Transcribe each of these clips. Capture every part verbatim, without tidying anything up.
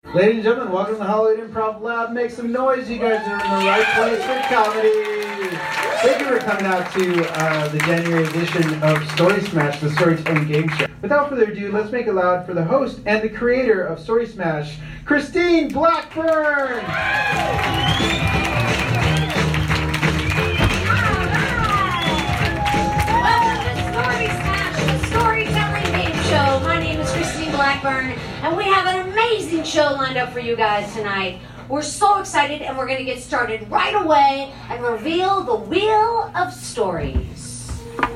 Ladies and gentlemen, welcome to the Hollywood Improv Lab. Make some noise, you guys are in the right place for comedy. Thank you for coming out to uh, the January edition of Story Smash, the storytelling game show. Without further ado, let's make it loud for the host and the creator of Story Smash, Christine Blackburn! Blackburn, and we have an amazing show lined up for you guys tonight. We're so excited, and we're going to get started right away and reveal the Wheel of Stories.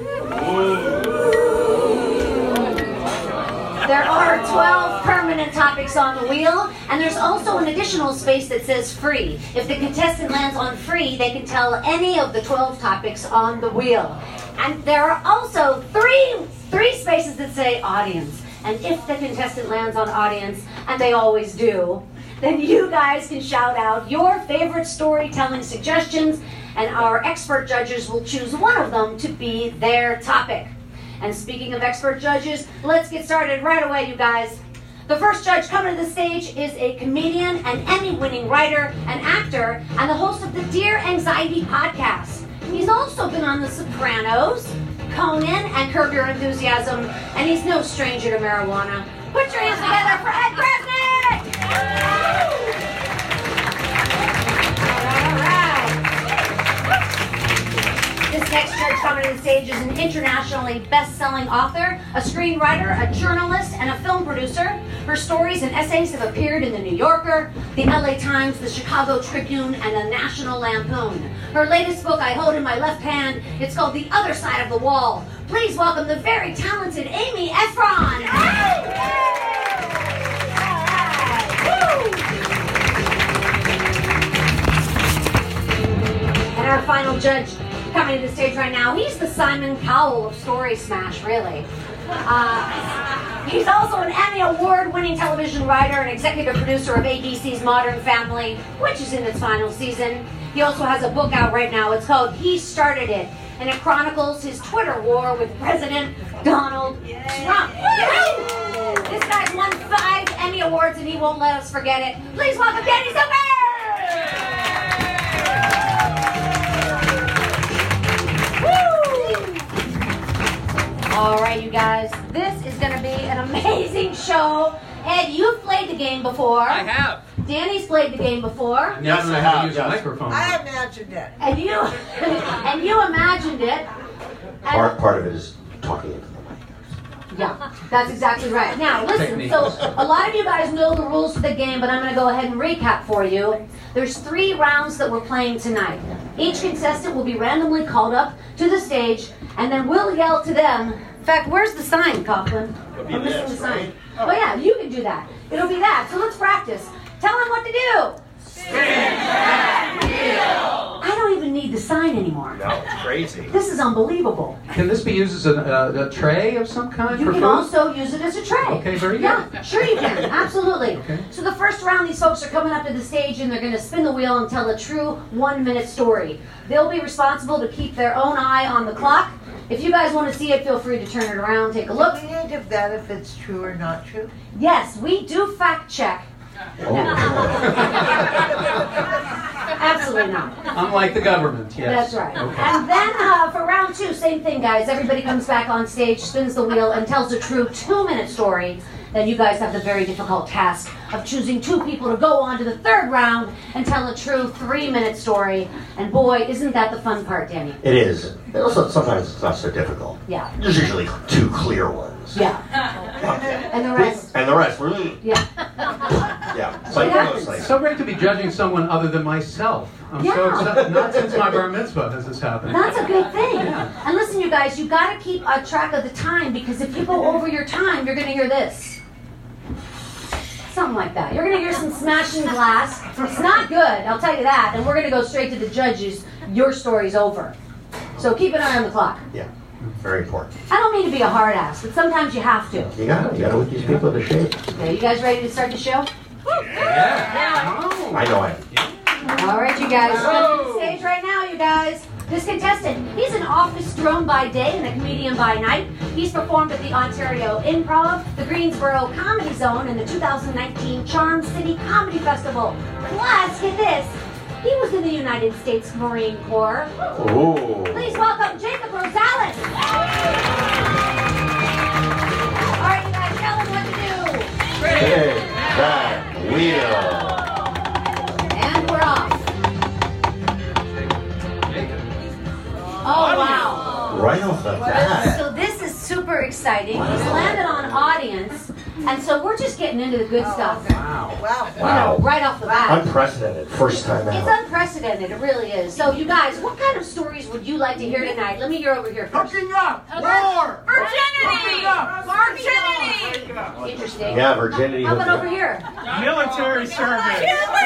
There are twelve permanent topics on the wheel, and there's also an additional space that says free. If the contestant lands on free, they can tell any of the twelve topics on the wheel. And there are also three, three spaces that say audience. And if the contestant lands on audience, and they always do, then you guys can shout out your favorite storytelling suggestions, and our expert judges will choose one of them to be their topic. And speaking of expert judges, let's get started right away, you guys. The first judge coming to the stage is a comedian, an Emmy-winning writer, an actor, and the host of the Dear Anxiety podcast. He's also been on The Sopranos, Conan, and Curb Your Enthusiasm, and he's no stranger to marijuana. Put your hands together for Ed Kresnick! All right. This next judge coming to the stage is an internationally best-selling author, a screenwriter, a journalist, and a film producer. Her stories and essays have appeared in The New Yorker, the L A Times, the Chicago Tribune, and the National Lampoon. Her latest book I hold in my left hand, it's called The Other Side of the Wall. Please welcome the very talented Amy Efron. And our final judge coming to the stage right now, he's the Simon Cowell of Story Smash, really. Uh, he's also an Emmy Award-winning television writer and executive producer of A B C's Modern Family, which is in its final season. He also has a book out right now. It's called He Started It, and it chronicles his Twitter war with President Donald Trump. Woo! This guy's won five Emmy Awards, and he won't let us forget it. Please welcome Danny Zucker! All right, you guys, this is going to be an amazing show. Ed, you've played the game before. I have. Danny's played the game before. Yes, I have. Use a microphone. I imagined it. And you, and you imagined it. And Part, part of it is talking into the mic. yeah, that's exactly right. Now, listen, Technique. so a lot of you guys know the rules of the game, but I'm going to go ahead and recap for you. There's three rounds that we're playing tonight. Each contestant will be randomly called up to the stage, and then we'll yell to them. In fact, where's the sign, Coughlin? I'm missing the sign. Oh yeah, you can do that. It'll be that. So let's practice. Tell them what to do. Spin that wheel! I don't even need the sign anymore. No, it's crazy. This is unbelievable. Can this be used as a, a, a tray of some kind You for can food? also use it as a tray. Okay, very good. Yeah, sure you can. Absolutely. Okay. So the first round, these folks are coming up to the stage and they're going to spin the wheel and tell a true one-minute story. They'll be responsible to keep their own eye on the clock. If you guys want to see it, feel free to turn it around, take a look. Do we need to vet if it's true or not true? Yes, we do fact check. Oh. Absolutely not. Unlike the government, yes. That's right. Okay. And then uh, for round two, same thing, guys. Everybody comes back on stage, spins the wheel, and tells a true two-minute story. Then you guys have the very difficult task of choosing two people to go on to the third round and tell a true three-minute story. And boy, isn't that the fun part, Danny? It is. And also, sometimes it's not so difficult. Yeah. There's usually two clear ones. Yeah. And the rest. And the rest, really? Yeah. Yeah. What Like happens? those It's things. so great to be judging someone other than myself. I'm so Yeah. excited. Not since my bar mitzvah has this happened. That's a good thing. Yeah. And listen, you guys, you got to keep a track of the time, because if you go over your time, you're going to hear this. Something like that. You're going to hear some smashing glass. It's not good, I'll tell you that. And we're going to go straight to the judges. Your story's over. So keep an eye on the clock. Yeah. Very important. I don't mean to be a hard ass, but sometimes you have to. You gotta, you gotta whip these people into shape. Okay, you guys ready to start the show? Yeah. Oh. I know I am. All right, you guys. Come to the stage right now, you guys. This contestant, he's an office drone by day and a comedian by night. He's performed at the Ontario Improv, the Greensboro Comedy Zone, and the two thousand nineteen Charm City Comedy Festival. Plus, get this, he was in the United States Marine Corps. Ooh. Please welcome Jacob Rosales. All right, you guys, tell him what to do. Big Bad Wheel. And we're off. Oh, wow. Right off the bat. So this is super exciting. He's landed on audience, and so we're just getting into the good stuff. Wow. Wow. You know, Wow. right off the bat. Unprecedented. First time It's out. unprecedented, it really is. So you guys, what kind of stories would you like to hear tonight? Let me hear over here first. up! War! Virginity! Virginity! Interesting. Yeah, virginity. How about over here? Military service!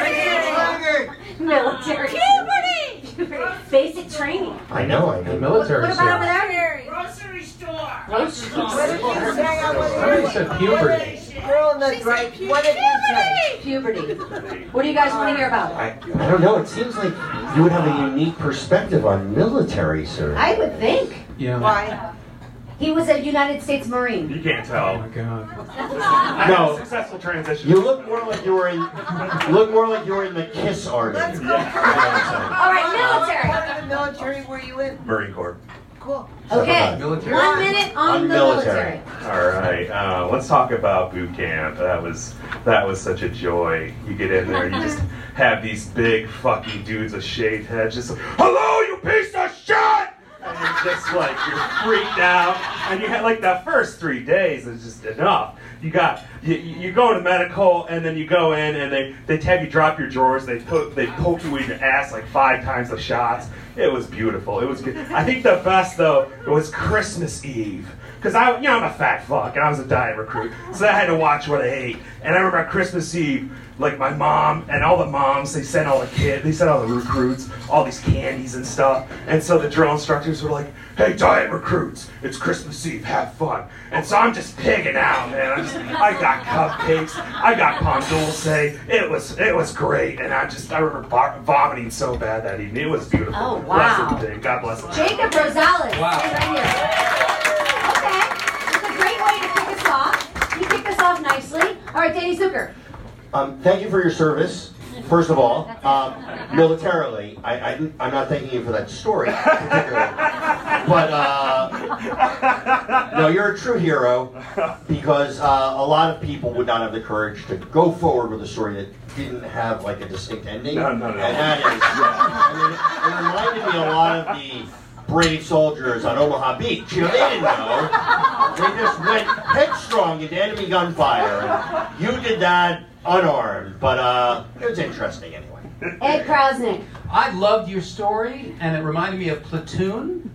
Military. Puberty! Basic training. I know, I The know. military What about over service. there? Grocery store! What did you say? I Somebody was said puberty. girl in the right. What did you say? Puberty. What do you guys want to hear about? I, I don't know. It seems like you would have a unique perspective on military service. I would think. Yeah. Why? He was a United States Marine. You can't Oh tell. my God. I had No. a successful transition. You look more like you were in. You look more like you were in the Kiss army. Let's go. All right, military. What kind of military were you in? Marine Corps. Cool. Okay, Military. one minute on On the military. military. All right, uh, let's talk about boot camp. That was that was such a joy. You get in there, you just have these big fucking dudes with shaved heads, just like, hello, you piece of shit! And you're just like you're freaked out, and you had like the first three days is just enough. You got you, you go to medical, and then you go in, and they they have you drop your drawers. They put they poke you in your ass like five times the shots. It was beautiful. It was good. I think the best though was Christmas Eve. Because I, you know, I'm a fat fuck, and I was a diet recruit, so I had to watch what I ate. And I remember on Christmas Eve, like my mom and all the moms, they sent all the kids, they sent all the recruits, all these candies and stuff. And so the drill instructors were like, "Hey, diet recruits, it's Christmas Eve, have fun." And so I'm just pigging out, man. I just, I got cupcakes, I got pan dulce. It was, it was great, and I just, I remember vo- vomiting so bad that evening. It was beautiful. Oh, wow. Blessed day. God bless them. Jacob Rosales. Wow. Stay right here. Okay, it's a great way to kick us off. You kicked us off nicely. All right, Danny Zucker. Um, thank you for your service. First of all, um, militarily, I, I, I'm not thanking you for that story particularly, but uh, no, you're a true hero because uh, a lot of people would not have the courage to go forward with a story that didn't have like a distinct ending. No, no, no. And that is, yeah, I mean, it, it reminded me a lot of the brave soldiers on Omaha Beach. You know, they didn't know. They just went headstrong into enemy gunfire, and you did that unarmed, but uh, it was interesting anyway. Ed Krausnick. I loved your story, and it reminded me of Platoon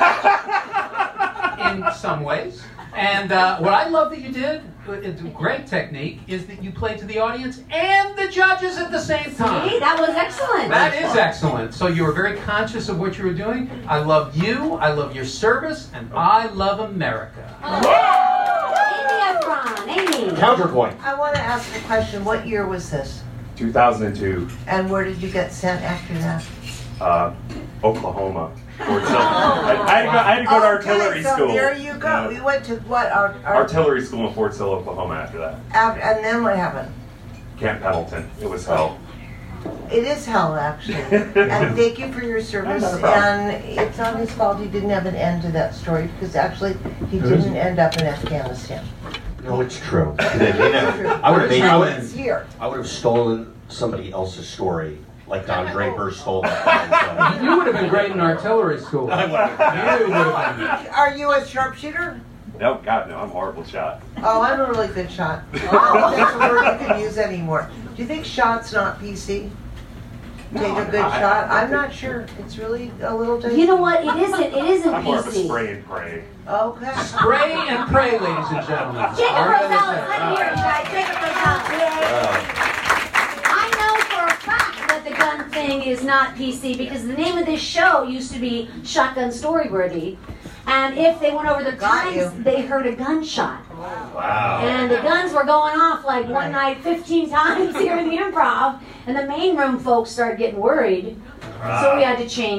in some ways. And uh, what I love that you did, it's a great technique, is that you played to the audience and the judges at the same time. See, that was excellent. That is excellent. So you were very conscious of what you were doing. I love you, I love your service, and I love America. Amy Efron. Amy. Counterpoint. I want to ask a question. What year was this? two thousand two, And where did you get sent after that? uh, Oklahoma. Fort Sill. I, I had to go, I had to go to artillery Okay, so school. there you go. Yeah. We went to what? Our, our, Artillery school in Fort Sill, Oklahoma after that. after, and then what happened? Camp Pendleton. It was hell. It is hell, actually. And thank you for your service. Not a problem. And it's not his fault he didn't have an end to that story because actually he didn't end up in Afghanistan. No, it's true. You know, I would have made. I would He's here. I would have stolen somebody else's story, like Don Draper stole that. You would have been great in artillery school. I would have. You would have been. Are you a sharpshooter? No, God, no, I'm a horrible shot. Oh, I'm a really good shot. Oh, that's a word you can use anymore. Do you think shot's not P C? Take a good I- shot? I'm not sure. It's really a little dicey. You know what? It isn't. It isn't I'm more of a P C. spray and pray. Okay. Pray and pray, ladies and gentlemen. Jacob Our Rosales. military. Let me hear it, you guys. Jacob Rosales. Yay. I know for a fact that the gun thing is not P C because the name of this show used to be Shotgun Storyworthy. And if they went over the Got times, you. they heard a gunshot. Wow. And the guns were going off like one night fifteen times here in the Improv. And the main room folks started getting worried. So we had to change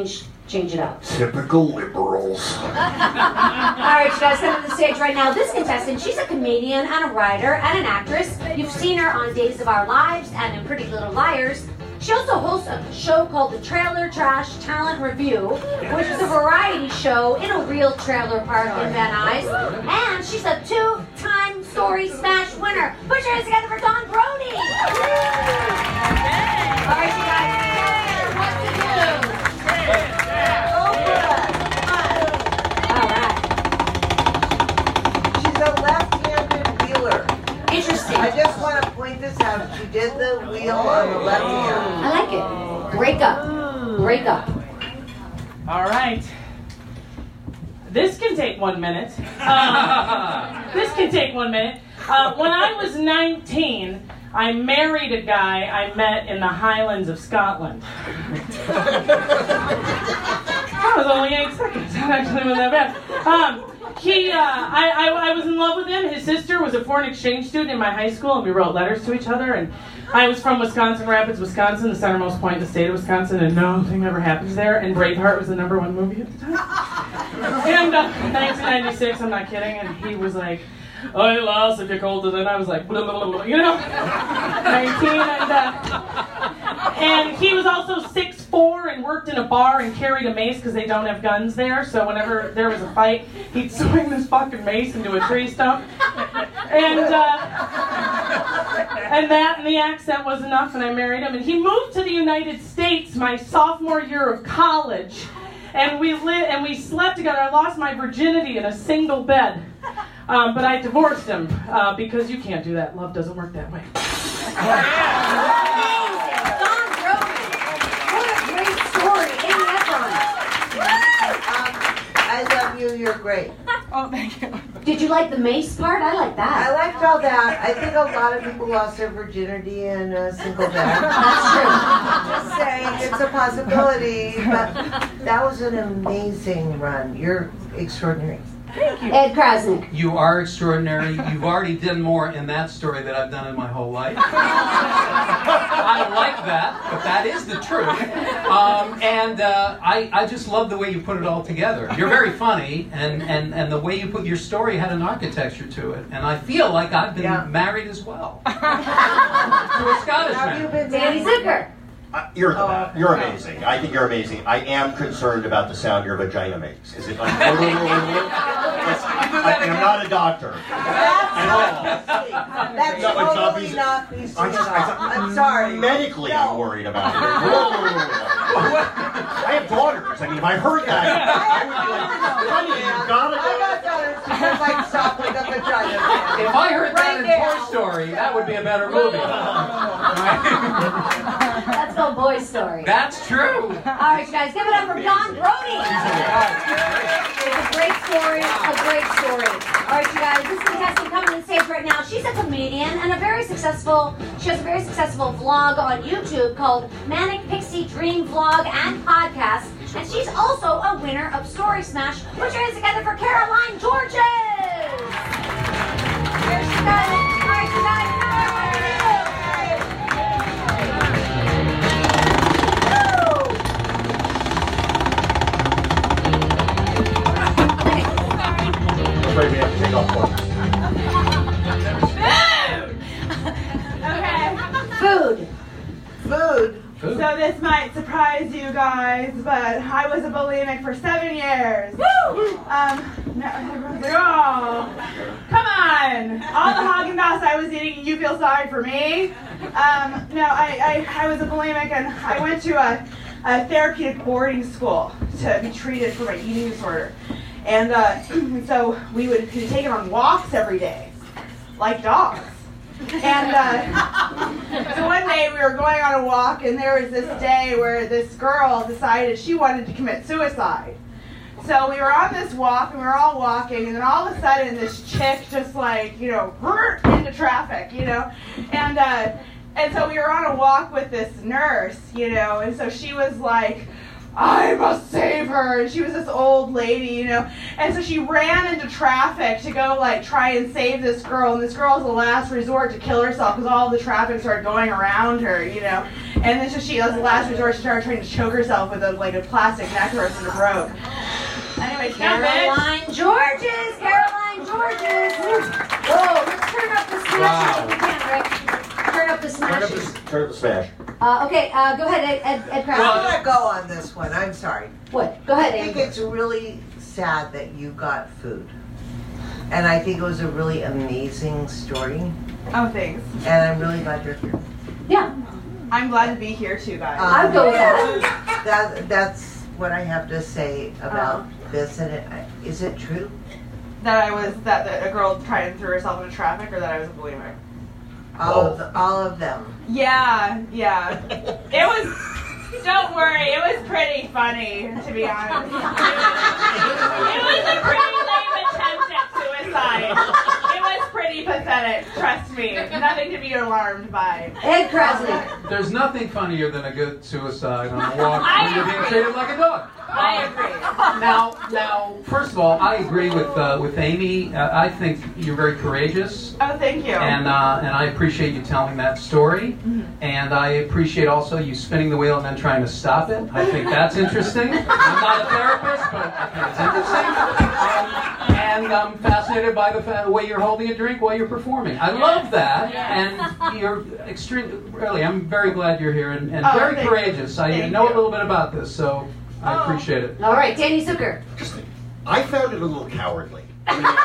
Change it up. Typical liberals. All right, you guys, come to the stage right now. This contestant, she's a comedian and a writer and an actress. You've seen her on Days of Our Lives and in Pretty Little Liars. She also hosts a show called the Trailer Trash Talent Review, which is a variety show in a real trailer park in Van Nuys. And she's a two-time Story Smash winner. Put your hands together for Dawn Brody. All right, you guys, what to do? All right. She's a left-handed wheeler. Interesting. I just want to point this out. She did the wheel on the left hand. I like it. Break up. Break up. All right. This can take one minute. Um, this can take one minute. Uh, when I was nineteen, I married a guy I met in the Highlands of Scotland. That was only eight seconds. That actually wasn't that bad. Um, he, uh, I, I, I was in love with him. His sister was a foreign exchange student in my high school, and we wrote letters to each other. And I was from Wisconsin Rapids, Wisconsin, the centermost point in the state of Wisconsin, and nothing ever happens there. And Braveheart was the number one movie at the time. And uh, nineteen ninety-six, I'm not kidding, and he was like, "I lost if you're colder than," I was like, blah, blah, blah, blah, you know, nineteen, and uh, and he was also six foot four and worked in a bar and carried a mace because they don't have guns there. So whenever there was a fight, he'd swing this fucking mace into a tree stump, and uh, and that and the accent was enough, and I married him. And he moved to the United States my sophomore year of college, and we lived and we slept together. I lost my virginity in a single bed. Um, but I divorced him uh, because you can't do that. Love doesn't work that way. Dawn Brody. What a great story. Amy Um, I love you. You're great. Oh, thank you. Did you like the mace part? I like I that. liked all that. I think a lot of people lost their virginity in a single bed. That's true. Just saying, it's a possibility. But that was an amazing run. You're extraordinary. Thank you. Ed Krasnick. You are extraordinary. You've already done more in that story than I've done in my whole life. I like that, but that is the truth. Um, and uh, I, I just love the way you put it all together. You're very funny, and, and, and the way you put your story had an architecture to it. And I feel like I've been Yeah. married as well. To a Scottish Have you man. been Danny Zucker. Uh, you're the Oh, best. You're no. amazing. I think you're amazing. I am concerned about the sound your vagina makes. Is it like? I, I'm not a doctor. At all. That's No, it's totally obvious. not P C I at just- all. I- I'm sorry. Medically, No. I'm worried about it. I have daughters. I mean, if I heard that, I would be like, honey, you gotta I got go. daughters because I stop with a vagina. If I heard that Right in now. Toy Story, that would be a better movie. That's called Boy Story. That's true. All right, you guys, give it up for Dawn Brody. It's a great story, a great story. All right, you guys, this contestant coming on stage right now, she's a comedian and a very successful, she has a very successful vlog on YouTube called Manic Pixie Dream Vlog and Podcast. And she's also a winner of Story Smash. Put your hands together for Caroline Georges. Here she goes. All right, you guys, Afraid we have to take off one. Okay, Food. Food. Food. so this might surprise you guys, but I was a bulimic for seven years. Woo! Um, no, everyone's like, oh, come on. All the Haagen-Dazs I was eating, you feel sorry for me? Um, no, I, I, I was a bulimic, and I went to a, a therapeutic boarding school to be treated for my eating disorder. And uh, so we would be taken on walks every day, like dogs. And uh, so one day we were going on a walk, and there was this day where this girl decided she wanted to commit suicide. So we were on this walk, and we were all walking, and then all of a sudden this chick just like, you know, into traffic, you know, and uh, and so we were on a walk with this nurse, you know, and so she was like, I must save her. And she was this old lady, you know. And so she ran into traffic to go, like, try and save this girl. And this girl was the last resort to kill herself because all the traffic started going around her, you know. And then so she, as the last resort, she started trying to choke herself with, a, like, a plastic necklace and it broke. Anyway, Caroline Georges! Caroline Georges! Whoa, let's turn up the smash if you can, Rick. Turn up the Turn up smash. the, turn up the smash. Uh, okay, uh, go ahead, Ed, Ed, Ed Krause. I'm gonna go on this one. I'm sorry. What? Go ahead, I think Ed. it's really sad that you got food, and I think it was a really amazing story. Oh, thanks. And I'm really glad you're here. Yeah. I'm glad to be here too, guys. Um, I'll go with that. that. That's what I have to say about Oh. this. And it, is it true? That I was, that, that a girl tried and threw herself into traffic, or that I was a bulimic? All of the, all of them. Yeah, yeah. It was, don't worry, it was pretty funny, to be honest. It was a pretty lame attempt at suicide. It was pretty pathetic, trust me. Nothing to be alarmed by. Ed Krause. There's nothing funnier than a good suicide on a walk I when you're being agree. treated like a dog. I agree. Now, now, first of all, I agree with uh, with Amy. Uh, I think you're very courageous, Oh, thank you. and uh, and I appreciate you telling that story. Mm-hmm. And I appreciate also you spinning the wheel and then trying to stop it. I think that's interesting. I'm not a therapist, but I think it's interesting. Um, and I'm fascinated by the fa- way you're holding a drink while you're performing. I love that, and you're extremely. Really, I'm very glad you're here and, and Oh, very thank- courageous. I thank know you. a little bit about this, so I Oh. appreciate it. All right, Danny Zucker. Just, I found it a little cowardly. I, mean,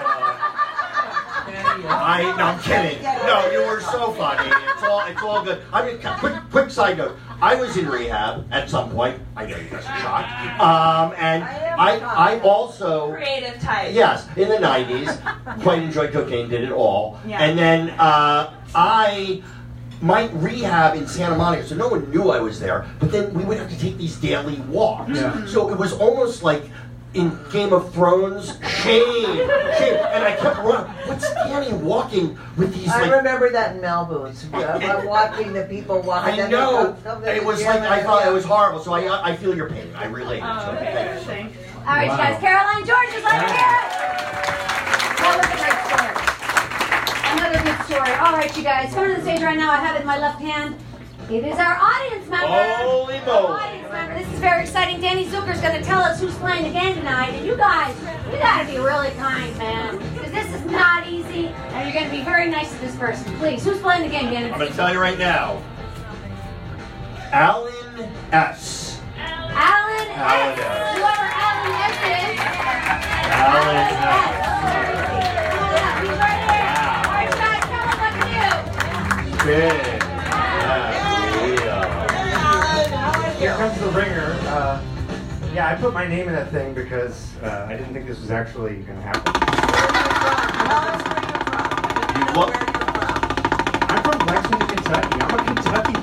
uh, I no, I'm kidding. No, you were so funny. It's all, it's all good. I mean, quick, quick side note. I was in rehab at some point. I know you guys are shocked. Um, and I, I also. Creative type. Yes, in the nineties, quite enjoyed cocaine, did it all. Yeah. And then uh, I, my rehab in Santa Monica, so no one knew I was there, but then we would have to take these daily walks. Yeah. So it was almost like in Game of Thrones, shame, shame. And I kept running. What's Danny walking with these I like... remember that in Malibu. I'm watching the people walking. I know. It was like, I thought it was horrible, so I, I feel your pain. I relate Oh, to it. okay. Thank you. Thank you. All right, you guys. Caroline Georges, let her hear it. That was a great story. Another good story. All right, you guys. Coming to the stage right now, I have it in my left hand. It is our audience member. Holy moly. Audience member. This is very exciting. Danny Zucker's going to tell us who's playing the game tonight. And you guys, you got to be really kind, man. Because this is not easy. And you're going to be very nice to this person. Please, who's playing the game, Danny? I'm going to tell you right now. Alan S. Alan Alan S. S. Whoever Alan S is. Alan S. Come on up. He's right here. All right, you guys, tell us what to do. Big. Here comes the ringer. Uh, yeah, I put my name in that thing because uh, I didn't think this was actually going to happen. You look. I'm from Lexington, Kentucky. I'm a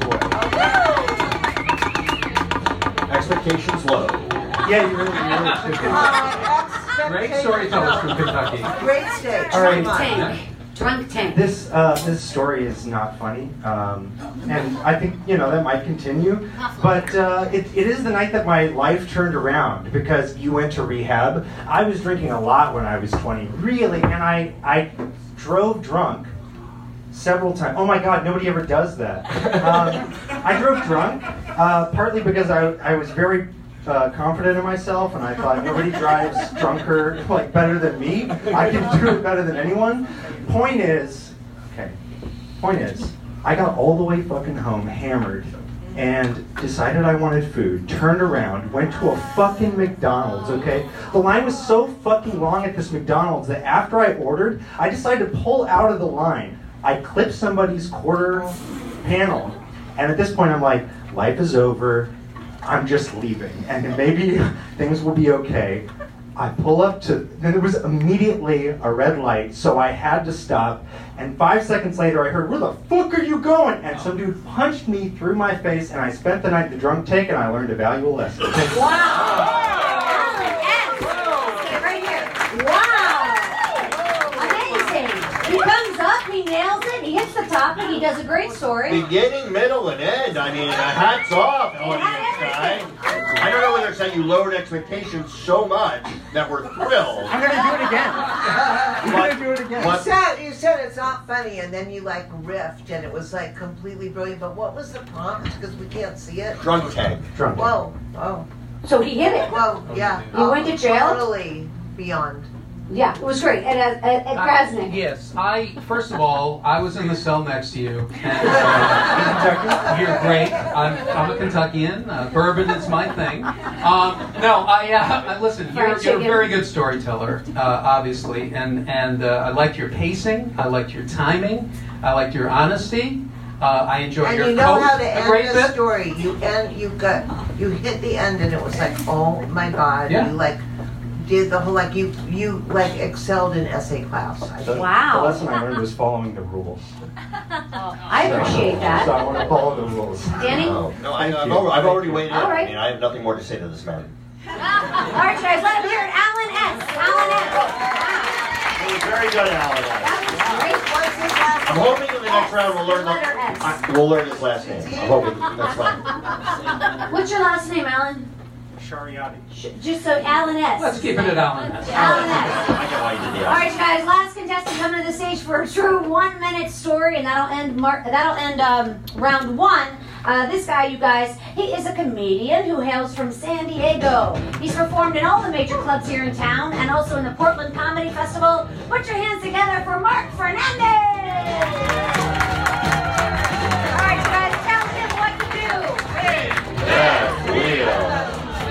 Kentucky boy. Expectations low. Yeah, you really, you really should be. Uh, Great storytellers from Kentucky. Great stage. All right. Drunk tank. Drunk tank. This uh, this story is not funny, um, and I think you know that might continue. But uh, it, it is the night that my life turned around because you went to rehab. I was drinking a lot when I was twenty, really, and I I drove drunk several times. Oh my God, nobody ever does that. Um, I drove drunk uh, partly because I I was very. Uh, confident in myself, and I thought nobody drives drunker like better than me. I can do it better than anyone. Point is, okay. Point is, I got all the way fucking home hammered, and decided I wanted food. Turned around, went to a fucking McDonald's. Okay, the line was so fucking long at this McDonald's that after I ordered, I decided to pull out of the line. I clipped somebody's quarter panel, and at this point, I'm like, life is over. I'm just leaving, and maybe things will be okay. I pull up to, then there was immediately a red light, so I had to stop, and five seconds later I heard, where the fuck are you going? And some dude punched me through my face, and I spent the night in the drunk tank, and I learned a valuable lesson. Wow! Alan S. Okay, right here. Wow! Amazing! He comes up, he nails it, he hits the topic, he does a great story. Beginning, middle, and end. I mean, uh, hats off, audience guy. I don't know whether it's that you lowered expectations so much that we're thrilled. I'm gonna do it again. I'm gonna do it again. You said, you said it's not funny, and then you like riffed, and it was like completely brilliant. But what was the prompt? Because we can't see it. Drunk tank. Drunk. Whoa, oh, So he hit it. whoa, yeah. You went to jail? Totally beyond. Yeah, it was great. At, at, at Uh, Krasnik. yes, I, first of all, I was in the cell next to you. And, uh, you're great. I'm, I'm a Kentuckian. Uh, bourbon is my thing. Um, no, I, uh, listen, you're, you're a very good storyteller, uh, obviously. And, and uh, I liked your pacing. I liked your timing. I liked your honesty. Uh, I enjoyed And your you know coat how to a end great the bit. story. You end, you got, you hit the end, and it was like, oh my god. Yeah. You like did the whole like you you like excelled in essay class. I The, think. Wow. The lesson I learned was following the rules. I appreciate So that. I want to follow the rules. Danny? All No, no I, I've, al- I've already weighed in. All right. I mean, I have nothing more to say to this man. right, guys, let him hear it. Alan S. Alan S. It was very good, Alan. That was great. What's his last I'm hoping in the next round we'll learn the, Letter S. I, we'll learn his last name. I'm hoping that's fine. What's your last name, Alan? Shariati. Sh- Just so Alan S. Let's keep it at Alan S. Alan S. I get why you did the All right, you guys. Last contestant coming to the stage for a true one-minute story, and that'll end. Mar- that'll end um, round one. Uh, this guy, you guys, he is a comedian who hails from San Diego. He's performed in all the major clubs here in town, and also in the Portland Comedy Festival. Put your hands together for Mark Fernandez. All right, you guys, tell him what to do. Yeah, Leo.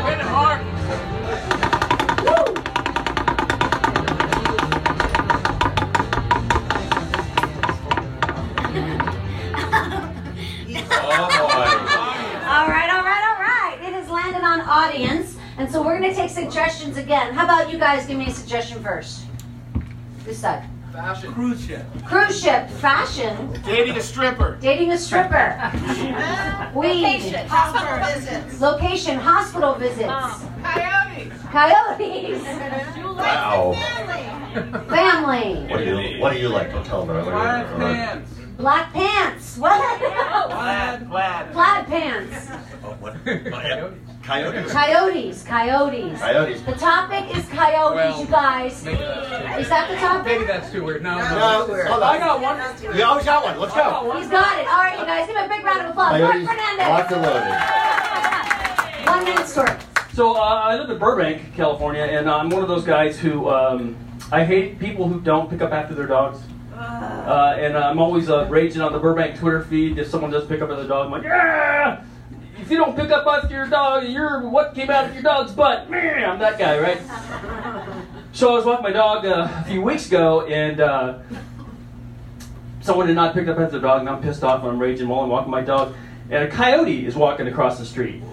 All right, all right, all right. It has landed on audience, and so we're going to take suggestions again. How about you guys give me a suggestion first? This side. Fashion. Cruise ship. Cruise ship, fashion, Dating a stripper. dating a stripper, weed, Location. Hospital visits. location, hospital visits, Coyotes. coyotes, Wow. Family. family, What do you What do you like? Don't tell me. What do you- Plaid what do you- pants. black pants. What? Plaid. Plaid. Plaid pants. Oh, what? Coyotes. Coyotes, coyotes. Coyotes. The topic is coyotes, Well, you guys. Maybe that's too weird. Is that the topic? Maybe that's too weird. No, No, no. hold I on. got one. You always got one. Let's go. He's got it. All right, you guys, give him a big round of applause. Mark Coyotes. Fernandez. Locked and loaded. One minute story. So uh, I live in Burbank, California, and I'm one of those guys who um, I hate people who don't pick up after their dogs. Uh, and I'm always uh, raging on the Burbank Twitter feed if someone does pick up after their dog. I'm like, yeah! If you don't pick up after your dog, you're what came out of your dog's butt. Man, I'm that guy, right? So I was walking my dog uh, a few weeks ago, and uh, someone did not pick up after their dog, and I'm pissed off, and I'm raging while I'm walking my dog, and a coyote is walking across the street.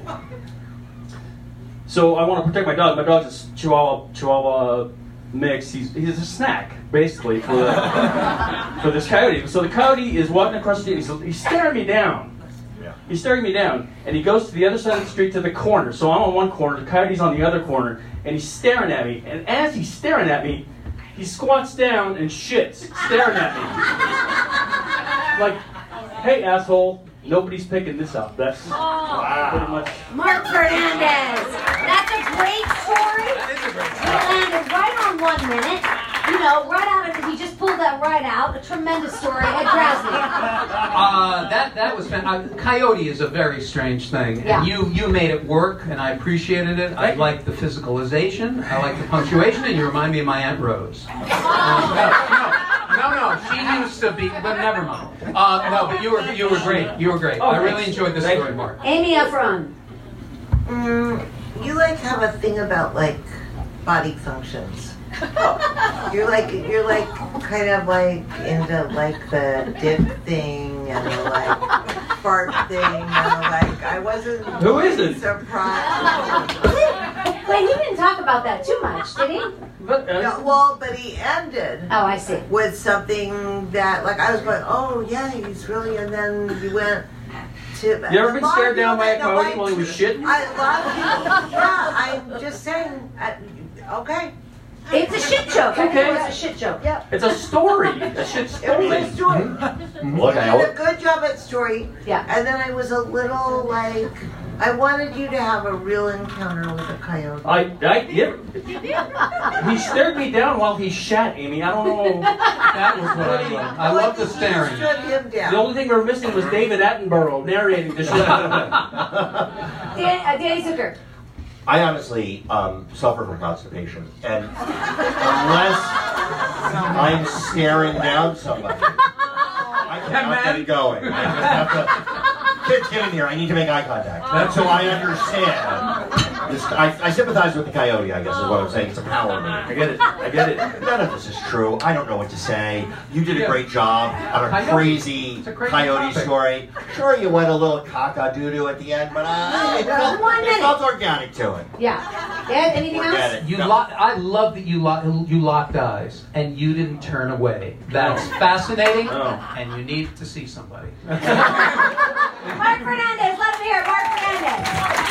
So I want to protect my dog. My dog's a Chihuahua Chihuahua mix. He's he's a snack basically for the, for this coyote. So the coyote is walking across the street. He's, he's staring me down. Yeah. He's staring me down, and he goes to the other side of the street to the corner. So I'm on one corner. The coyote's on the other corner, and he's staring at me. And as he's staring at me, he squats down and shits, staring at me. Like, hey asshole, nobody's picking this up. That's pretty much. Mark Fernandez. That's a great story. That is a great He landed right on one minute. You know, right out of it. He just pulled that right out. A tremendous story at Krasnik. Uh, that that was fan- uh, coyote is a very strange thing, Yeah. and you you made it work, and I appreciated it. I like the physicalization, I like the punctuation, and you remind me of my Aunt Rose. Uh, no, no, no, no, she used to be, but never mind. Uh, no, but you were you were great. You were great. Oh, I really thanks. enjoyed this Thank story, you. Mark. Amy Efron. Mm, you like have a thing about like body functions. You're like you're like kind of like into like the dip thing and the like fart thing and like I wasn't Who is it? surprised. Wait, he didn't talk about that too much, did he? But, uh, No, well, but he ended Oh, I see. with something that like I was going, oh yeah, he's really, and then you went. To, You ever been lot of stared down people by a that coyote like- while he was shitting? I love yeah, I'm just saying. I, okay. It's a shit joke. I think Okay. it was a shit joke. Yep. It's a story. A shit It story. was a story. Look, I You did a hope. good job at story. Yeah. And then I was a little like, I wanted you to have a real encounter with a coyote. I, I, yeah. He stared me down while he shat, Amy. I don't know. That was what I love. I love the staring. You stood him down. The only thing we were missing was David Attenborough narrating the show. Dan, uh, Danny Zucker. I honestly um, suffer from constipation, and unless I'm staring down somebody, I cannot get it going. I just have to. Kids, get in here. I need to make eye contact. That's so I understand. This, I, I sympathize with the coyote, I guess, is what I'm saying. It's a power move. I get it. I get it. None of this is true. I don't know what to say. You did a great job on a Coyote. crazy It's a crazy coyote topic. story. Sure, you went a little caca-doo-doo at the end, but uh, it, felt, One it minute. felt organic to it. Yeah. Ed, anything Forget else? it. You No. lock, I love that you, lock, you locked eyes and you didn't turn away. That's fascinating, Oh. and you need to see somebody. Mark Fernandez, let him hear it. Mark Fernandez.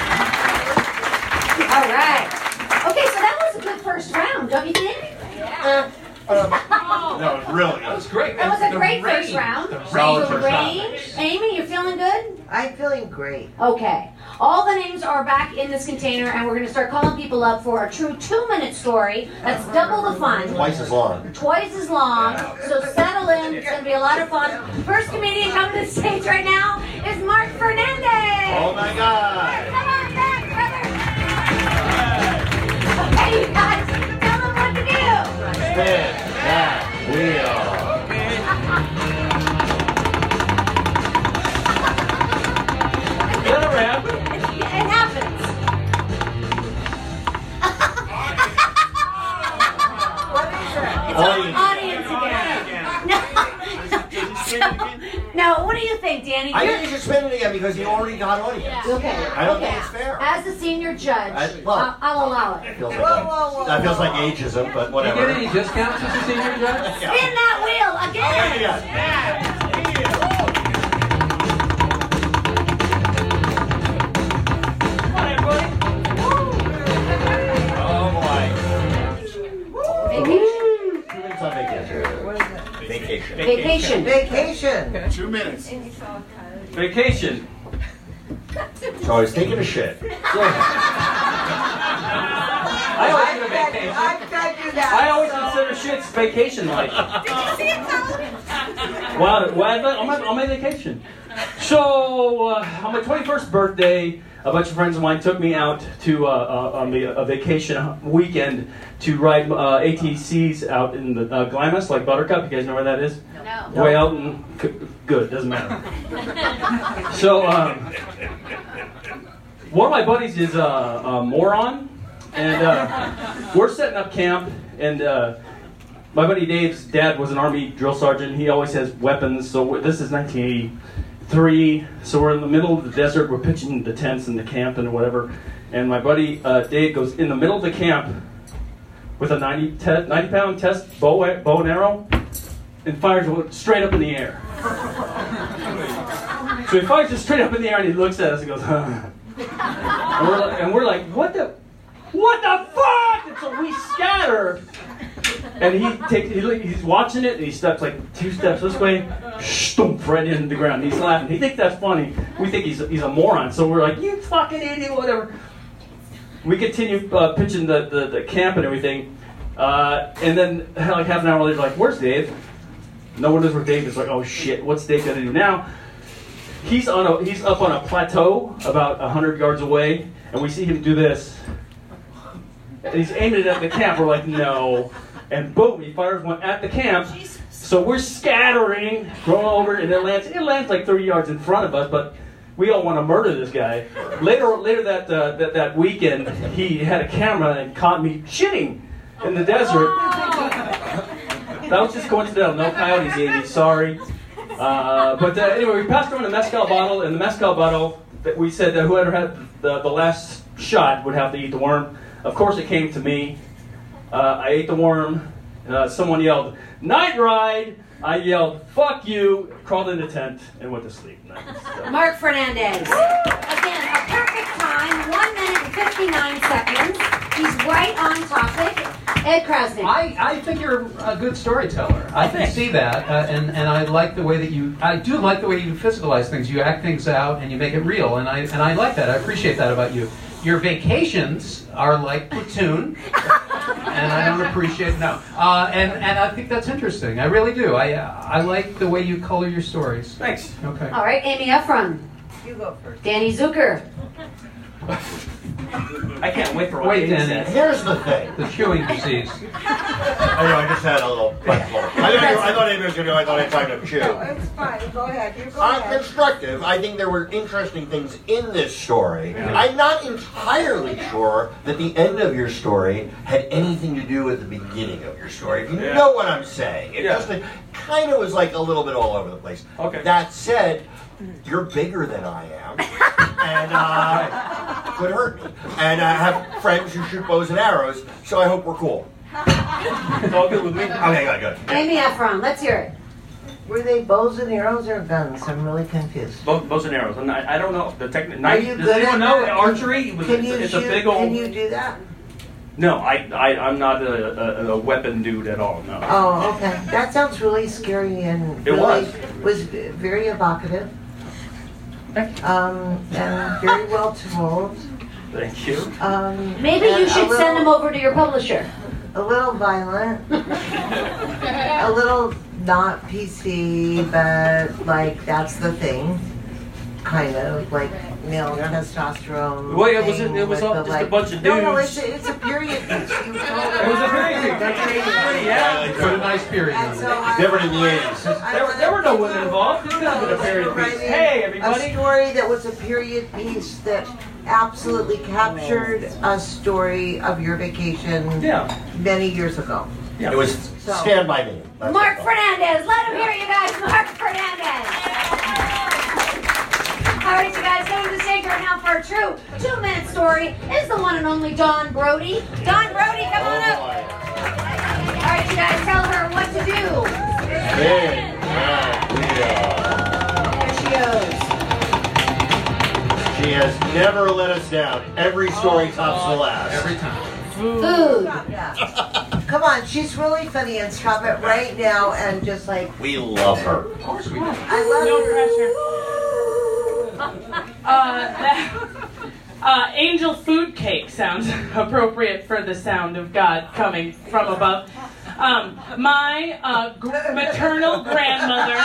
All right. Okay, so that was a good first round, don't you think? Eh, um, no, it really That was is. great. That was a The great range, first round. the Solid The range first of round. range. Amy, you're feeling good? I'm feeling great. Okay. All the names are back in this container, and we're going to start calling people up for a true two-minute story. That's double the fun. Twice as long. Twice as long. So settle in. It's going to be a lot of fun. First comedian coming to the stage right now is Mark Fernandez. Oh my God. Come on back, brother. Okay, you guys, tell them what to do. Spin that wheel. Is that a wrap? It, it happens. What is that? It's Audience. audience again. No. No, what do you think, Danny? I You're- think you should spin it again because you already got audience. Okay. I don't okay. think it's fair. As the senior judge, I- well- I'll, I'll allow it. Feels Whoa, like, whoa, whoa, that feels whoa, like whoa. ageism, but Do you whatever. get any discounts as a senior judge? Spin that wheel again. Yeah. Oh boy. Vacation. Two minutes on vacation. What is it? Vacation. Vacation. Vacation. Two minutes. Vacation. So I was taking a shit. I always I've do tried, vacation. I've tried to do that. I always so- consider shits vacation-like. Did you see it, Colin? Well, well, on my, on my vacation. So, uh, on my twenty-first birthday, a bunch of friends of mine took me out to uh, uh, on the, a vacation weekend to ride uh, A T Cs out in the uh, Glamis, like Buttercup. You guys know where that is? No. Way out in... Good, doesn't matter. So, um, one of my buddies is a, a moron, and uh, we're setting up camp, and uh, my buddy Dave's dad was an Army drill sergeant. He always has weapons, so we're, this is nineteen eighty-three, so we're in the middle of the desert. We're pitching the tents and the camp and whatever, and my buddy uh, Dave goes in the middle of the camp with a ninety, te- ninety pound test bow, bow and arrow and fires it straight up in the air. So he fires it straight up in the air and he looks at us and goes, huh. And we're like, and we're like what the, what the fuck? And so we scatter. And he takes, he, he's watching it and he steps like two steps this way, stomp right into the ground. He's laughing. He thinks that's funny. We think he's, he's a moron. So we're like, you fucking idiot, whatever. We continue uh, pitching the, the, the camp and everything. Uh, and then like half an hour later, like, where's Dave? No one knows where Dave is. Like, oh shit, what's Dave gonna do now? He's on a he's up on a plateau about a hundred yards away, and we see him do this. And he's aiming it at the camp. We're like, no, and boom, he fires one at the camp. So we're scattering, going over, and it lands. It lands like thirty yards in front of us, but we all want to murder this guy. Later, later that uh, that that weekend, he had a camera and caught me shitting in the desert. That was just coincidental. No coyotes, Amy. Sorry. Uh, but uh, anyway, we passed around a mezcal bottle, and the mezcal bottle, that we said that whoever had the, the last shot would have to eat the worm. Of course, it came to me. Uh, I ate the worm. Uh, someone yelled, "Night ride!" I yelled, "Fuck you!" Crawled in the tent and went to sleep. Mark Fernandez. Again, a perfect time, one minute and fifty-nine seconds. He's right on topic. Ed Krasnick. I, I think you're a good storyteller. I can see that, uh, and, and I like the way that you, I do like the way you physicalize things. You act things out and you make it real, and I, and I like that. I appreciate that about you. Your vacations are like Platoon, and I don't appreciate, no. Uh, and, and I think that's interesting. I really do. I, uh, I like the way you color your stories. Thanks. Okay. All right, Amy Efron. You go first. Danny Zucker. I can't wait for what Wait, Amy Danny. says. Here's the thing. The chewing disease. I know, I just had a little butthole. I thought, I thought Amy was going to go, I thought I had time to chew. No, it's fine. Go ahead. You go I'm ahead. constructive. I think there were interesting things in this story. I'm not entirely sure that the end of your story had anything to do with the beginning of your story. If you Yeah. know what I'm saying. It Yeah. just kind of was like a little bit all over the place. Okay. That said, you're bigger than I am. And uh, could hurt me. And I have friends who shoot bows and arrows, so I hope we're cool. It's all good with me. Okay, good, good. Amy Efron, let's hear it. Were they bows and arrows or guns? I'm really confused. Both bows and arrows. And I, I don't know the technique. Are you Does good anyone at know that? archery? Was, Can it's, you it's shoot? a big old. Can you do that? No, I, I I'm not a, a, a weapon dude at all. No. Oh, okay. That sounds really scary and It really was. was very evocative. Um, and very well told. Thank you. Um, Maybe and you a should little- send them over to your publisher. A little violent, a little not P C, but like that's the thing, kind of like male testosterone. Well, it was thing it was with all the, just like, a bunch of dudes. No, no, it's a, it's a period piece. You told It was a period piece. That's what it was. Yeah. Put a nice period And on so it. I- Different in the eighties. I There, wanted there were no to- women involved. This could have been a period piece. Writing Hey, A everybody. story that was a period piece that absolutely captured a story of your vacation Yeah. many years ago. Yeah. It was So- Stand By Me. That's Mark what Fernandez. Let him hear you guys. Mark Fernandez. All right, you guys, going to the stage right now for a true two-minute story is the one and only Dawn Brody. Dawn Brody, come on up. All right, you guys, tell her what to do. Big bad There she goes. She has never let us down. Every story tops the last. Every time. Food. Yeah. Come on, she's really funny and stop it right now and just like, We love her. Of course we do. I love No you. pressure. Uh, that, uh, angel food cake sounds appropriate for the sound of God coming from above. Um, my uh, gr- maternal grandmother,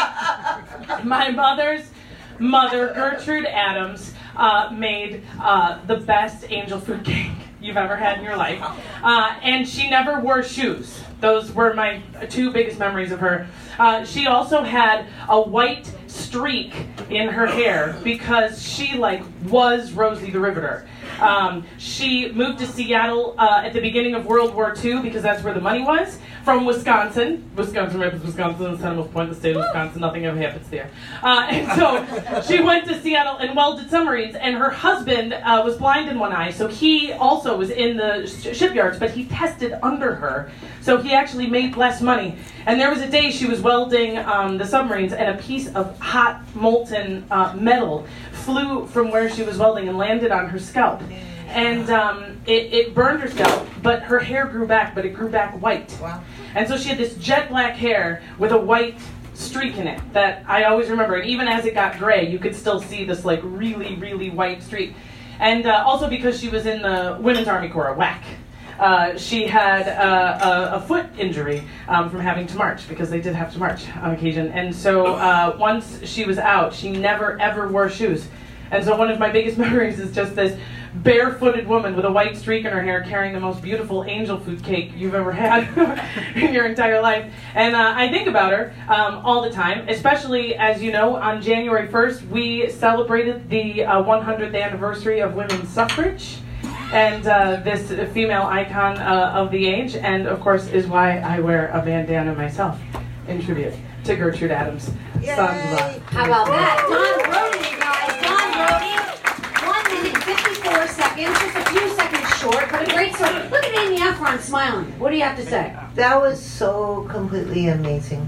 my mother's mother, Gertrude Adams, uh, made uh, the best angel food cake you've ever had in your life. Uh, and she never wore shoes. Those were my two biggest memories of her. Uh, she also had a white streak in her hair because she like was Rosie the Riveter. Um, she moved to Seattle uh, at the beginning of World War Two because that's where the money was, from Wisconsin. Wisconsin represents Wisconsin, San Luis Point, the state of Wisconsin. Nothing ever happens there. Uh, and so she went to Seattle and welded submarines, and her husband uh, was blind in one eye, so he also was in the sh- shipyards, but he tested under her, so he actually made less money. And there was a day she was welding um, the submarines, and a piece of hot molten uh, metal flew from where she was welding and landed on her scalp. And um, it, it burned her scalp, but her hair grew back, but it grew back white. Wow. And so she had this jet black hair with a white streak in it that I always remember. And even as it got gray, you could still see this like really, really white streak. And uh, also because she was in the Women's Army Corps, W A C. Uh, she had uh, a, a foot injury um, from having to march, because they did have to march on occasion. And so uh, once she was out, she never ever wore shoes. And so one of my biggest memories is just this barefooted woman with a white streak in her hair carrying the most beautiful angel food cake you've ever had in your entire life. And uh, I think about her um, all the time, especially, as you know, on January first, we celebrated the uh, one hundredth anniversary of women's suffrage. And uh, this female icon uh, of the age, and of course is why I wear a bandana myself in tribute to Gertrude Adams. Sandra. How about that? Dawn Brody, you guys. Dawn Brody. One minute, fifty-four seconds. Just a few seconds short, but a great story. Look at Amy Efron smiling. What do you have to say? That was so completely amazing.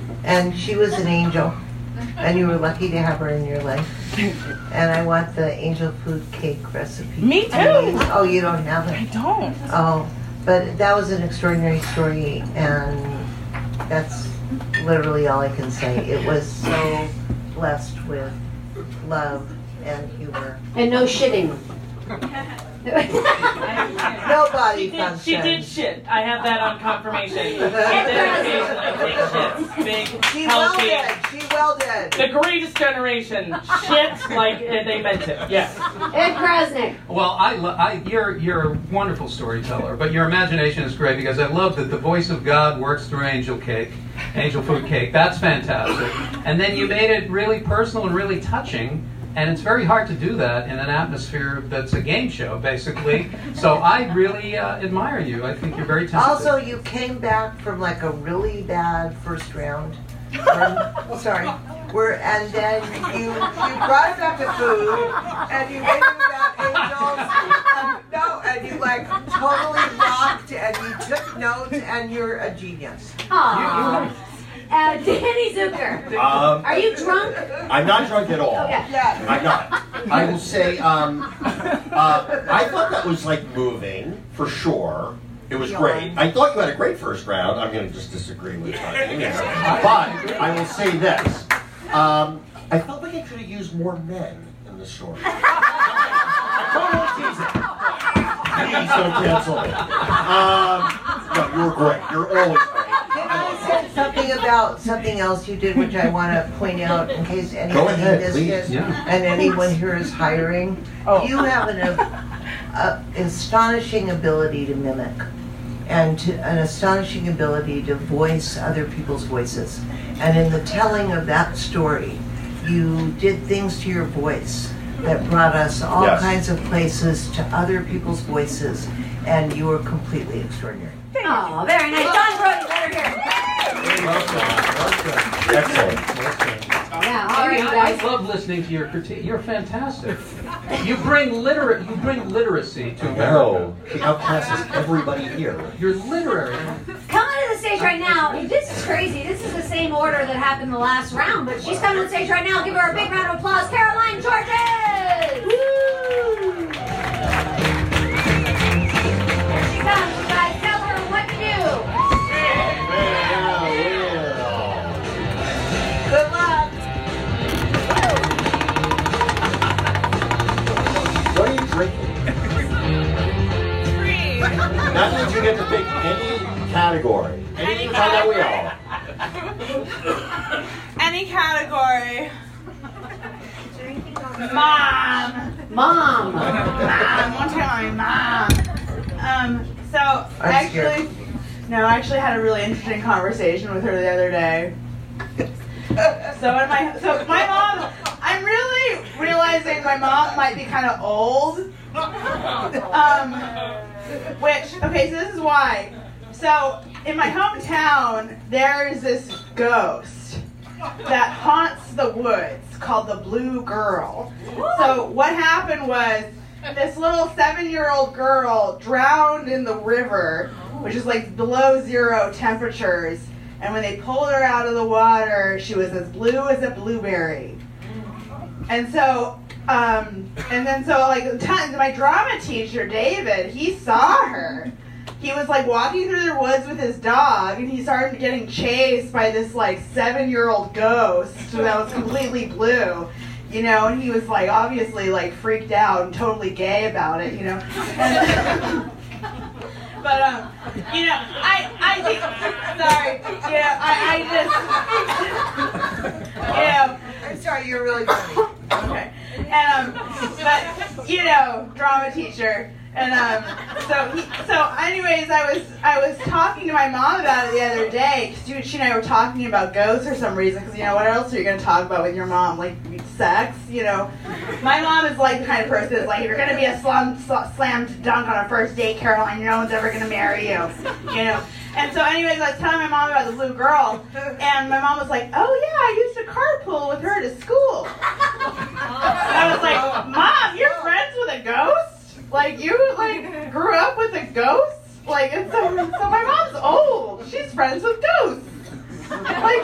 And she was an angel. And you were lucky to have her in your life. And I want the angel food cake recipe. Me too. Please. Oh, you don't have it? I don't. Oh, but that was an extraordinary story, and that's literally all I can say. It was so blessed with love and humor. And no shitting. Nobody She did, she did shit. I have that on confirmation. She did occasionally take shits. Big, She well healthy. did. She well did. The greatest generation. Shit like uh, they meant it. Yes. Ed Krasnick. Well, I, lo- I, you're you're a wonderful storyteller, but your imagination is great because I love that the voice of God works through Angel Cake, Angel Food Cake. That's fantastic. And then you made it really personal and really touching. And it's very hard to do that in an atmosphere that's a game show, basically. So I really uh, admire you. I think you're very talented. Also, you came back from like a really bad first round. Or, sorry. Where and then you you brought it back to food, and you made it about angels. And, no, and you like totally rocked, and you took notes, and you're a genius. Aww. Uh, Danny Zucker. Um, Are you drunk? I'm not drunk at all. Okay. Yeah. I'm not. I will say, um, uh, I thought that was like moving, for sure. It was great. I thought you had a great first round. I'm going to just disagree with that. But I will say this. Um, I felt like I could have used more men in the story. Total teasing. Please don't cancel me. Um, no, you were great. You're always great. Can I say something about something else you did, which I want to point out in case Go anybody ahead, missed please. it, Yeah. and anyone here is hiring? You have an uh, astonishing ability to mimic, and to, an astonishing ability to voice other people's voices. And in the telling of that story, you did things to your voice that brought us all Yes. kinds of places to other people's voices, and you were completely extraordinary. Oh, very nice. Don Brody, let her hear. Excellent. Yeah, all right, you I, I guys. love listening to your critique. You're fantastic. You bring liter- You bring literacy to America. No, she outclasses everybody here. You're literary. Coming to the stage right now. This is crazy. This is the same order that happened the last round, but she's coming to the stage right now. Give her a big round of applause. Caroline Georges! Woo! Here she comes, you guys. Tell her what to do. Good luck! What are you drinking? That means you get to pick any category. Any kind that we all. Any category. Mom. Mom. Mom. One time, my mom. Um. So I'm actually, no, I actually had a really interesting conversation with her the other day. So in my so my mom, I'm really realizing my mom might be kind of old. Um, which okay, so this is why. So in my hometown, there's this ghost that haunts the woods called the Blue Girl. So what happened was this little seven-year-old girl drowned in the river, which is like below zero temperatures. And when they pulled her out of the water, she was as blue as a blueberry. And so, um, and then so like t- my drama teacher, David, he saw her. He was like walking through the woods with his dog, and he started getting chased by this like seven-year-old ghost that was completely blue. You know, and he was like obviously like freaked out and totally gay about it, you know. And, but um, you know, I I think sorry, yeah, I I just you know. I'm sorry, you're really funny. Okay, and um, but you know, drama teacher. And um, so he, so anyways, I was I was talking to my mom about it the other day because she and I were talking about ghosts for some reason. Because you know what else are you going to talk about with your mom? Like sex, you know. My mom is like the kind of person that's like, if you're going to be a slam, sl- slammed dunk on a first date, Caroline, no one's ever going to marry you, you know. And so anyways, I was telling my mom about the blue girl, and my mom was like, oh yeah, I used to carpool with her to school. I was like, Mom, you're friends with a ghost? Like, you, like, grew up with a ghost? Like, and so, so my mom's old. She's friends with ghosts. Like,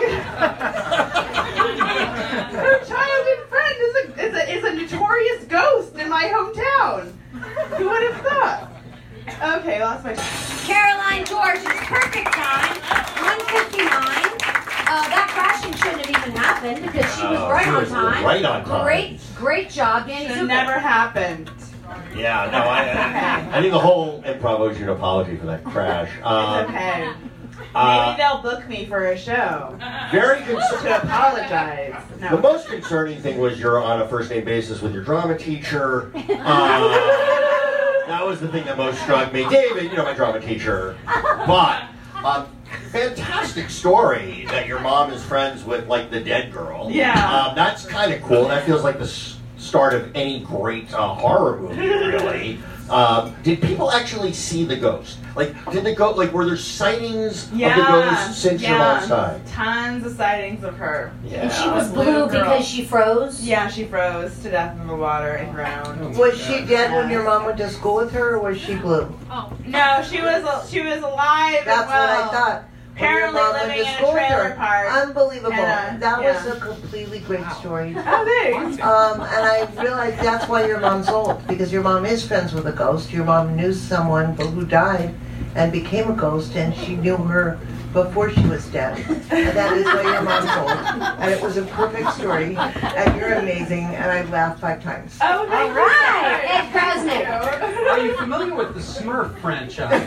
her childhood friend is a, is a, is a notorious ghost in my hometown. Who would have thought? Okay, lost my. Caroline George's perfect time, one fifty-nine. Uh, that crashing shouldn't have even happened because she was Oh, right she on was time. right on time. Great, great job, Danny Should Zucker. never happened. Yeah, no, I, I think the whole improv owes you an apology for that crash. Um, It's okay. uh, Maybe they'll book me for a show. Very concerned. To apologize. The No. most concerning thing was you're on a first name basis with your drama teacher. Uh, that was the thing that most struck me. David, you know, my drama teacher. But, um, fantastic story that your mom is friends with, like, the dead girl. Yeah. Um, that's kind of cool. That feels like the s- start of any great uh, horror movie, really. Um, did people actually see the ghost? Like, did the ghost, like, were there sightings Yeah. of the ghost since yeah. your mom's time? Tons of sightings of her. Yeah. And she was Blue blue girl. because she froze? Yeah, she froze to death in the water and drowned. Was she dead when your mom went to school with her, or was she blue? No, she was she was alive. That's and well. what I thought. When your Apparently mom went living to in a school with trailer her. park. Unbelievable. And, uh, that was yeah. a completely great story. Oh, thanks. Um, and I realized that's why your mom's old, because your mom is friends with a ghost. Your mom knew someone who died and became a ghost, and she knew her before she was dead. And that is why your mom's old. And it was a perfect story, and you're amazing, and I laughed five times. Oh, All right, Ed Krasnick. Are you familiar with the Smurf franchise?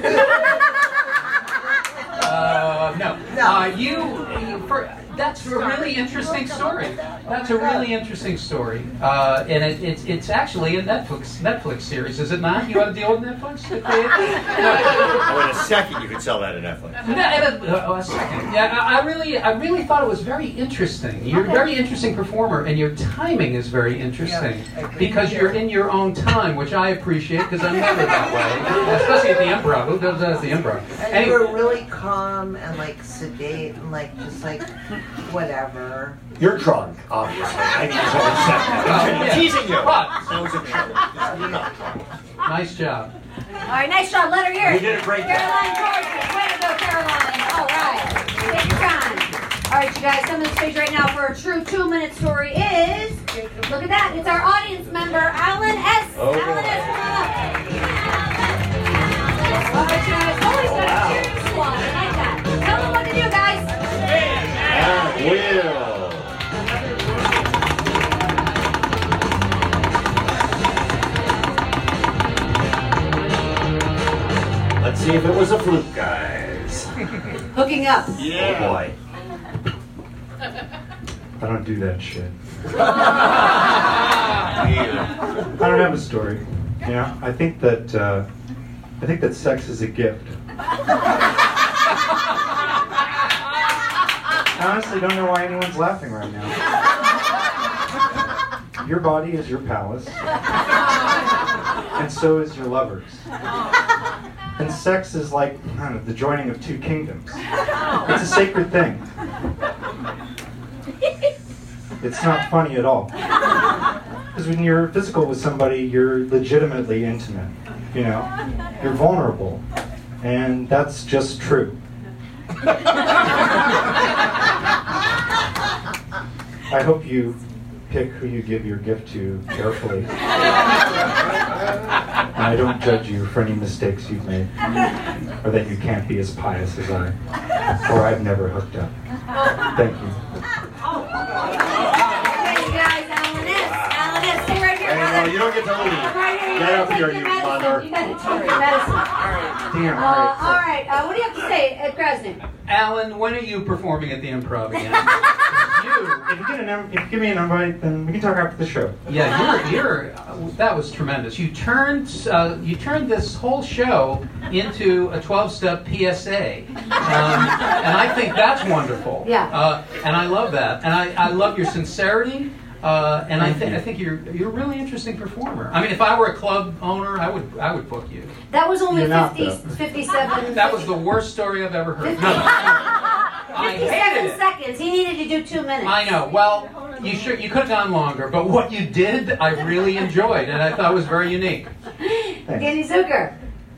Uh, no. No. Uh, you, you for, that's a really interesting story. That's a really interesting story. Uh, and it, it's it's actually a Netflix Netflix series, is it not? You want to deal with Netflix? To create it? Oh, in a second you could sell that to Netflix. No, in a, uh, a second. Yeah, I, I really, I really thought it was very interesting. You're a very interesting performer, and your timing is very interesting because you're in your own time, which I appreciate because I'm never that way, especially at the Improv. Who does that at the Improv? And Anyway. you were really calm and like sedate and like just like whatever. You're drunk, obviously. I need to accept that. Well, I'm yeah. teasing you. But- That was a joke. You're not drunk. Nice job. All right, nice job. Let her hear You it. did a great job. Caroline George. Way to go, Caroline. All right. Take your time. All right, you guys, come to the stage right now for a true two-minute story is, look at that, it's our audience member, Alan S. Oh, Alan boy. S. Come on up. All right, you guys. Oh, he's got a cheering squad. I like that. Tell them what to do, guys. At will. Let's see if it was a fluke, guys. Hooking up. Yeah. Oh boy. I don't do that shit. Either. I don't have a story. You know, I think that uh, I think that sex is a gift. I honestly don't know why anyone's laughing right now. Your body is your palace, and so is your lover's. And sex is like, I don't know, the joining of two kingdoms. It's a sacred thing. It's not funny at all. Because when you're physical with somebody, you're legitimately intimate. You know, you're vulnerable, and that's just true. I hope you pick who you give your gift to carefully. And I don't judge you for any mistakes you've made, or that you can't be as pious as I, or I've never hooked up. Thank you. Okay, you guys, Alan S. Alan S. Stay right here, Hey, brother. no, you don't get to leave. Come right here. You Get gotta up take here, your you medicine. mother. You gotta take your medicine. Damn, Uh, all right. all right. Uh, what do you have to say, Ed Krasnick? Alan, when are you performing at the Improv again? You, if you get a number, if you give me an invite, then we can talk after the show. Yeah, you're, you're, uh, that was tremendous. You turned, uh, you turned this whole show into a twelve-step P S A, um, and I think that's wonderful. Yeah. Uh, and I love that, and I, I love your sincerity. Uh, and I think I think you're you're a really interesting performer. I mean, if I were a club owner, I would I would book you. That was only You're not, fifty, though. fifty-seven. That was the worst story I've ever heard. fifty, No, I hated fifty-seven it. seconds. He needed to do two minutes. I know. Well, you should you could have gone longer, but what you did, I really enjoyed, and I thought was very unique. Danny Zucker.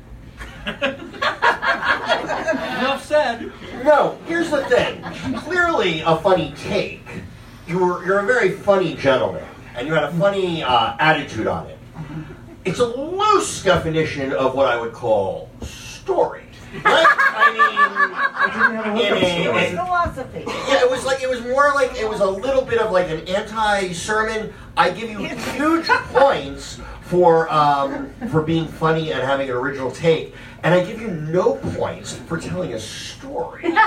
Enough said. No, here's the thing. Clearly a funny take. You're you're a very funny gentleman, and you had a funny uh, attitude on it. it's a loose definition of what I would call story. Right? I mean, I didn't have a in hookup a- story. in- Philosophy. Yeah, it was like it was more like it was a little bit of like an anti-sermon. I give you huge points for um, for being funny and having an original take, and I give you no points for telling a story. yeah,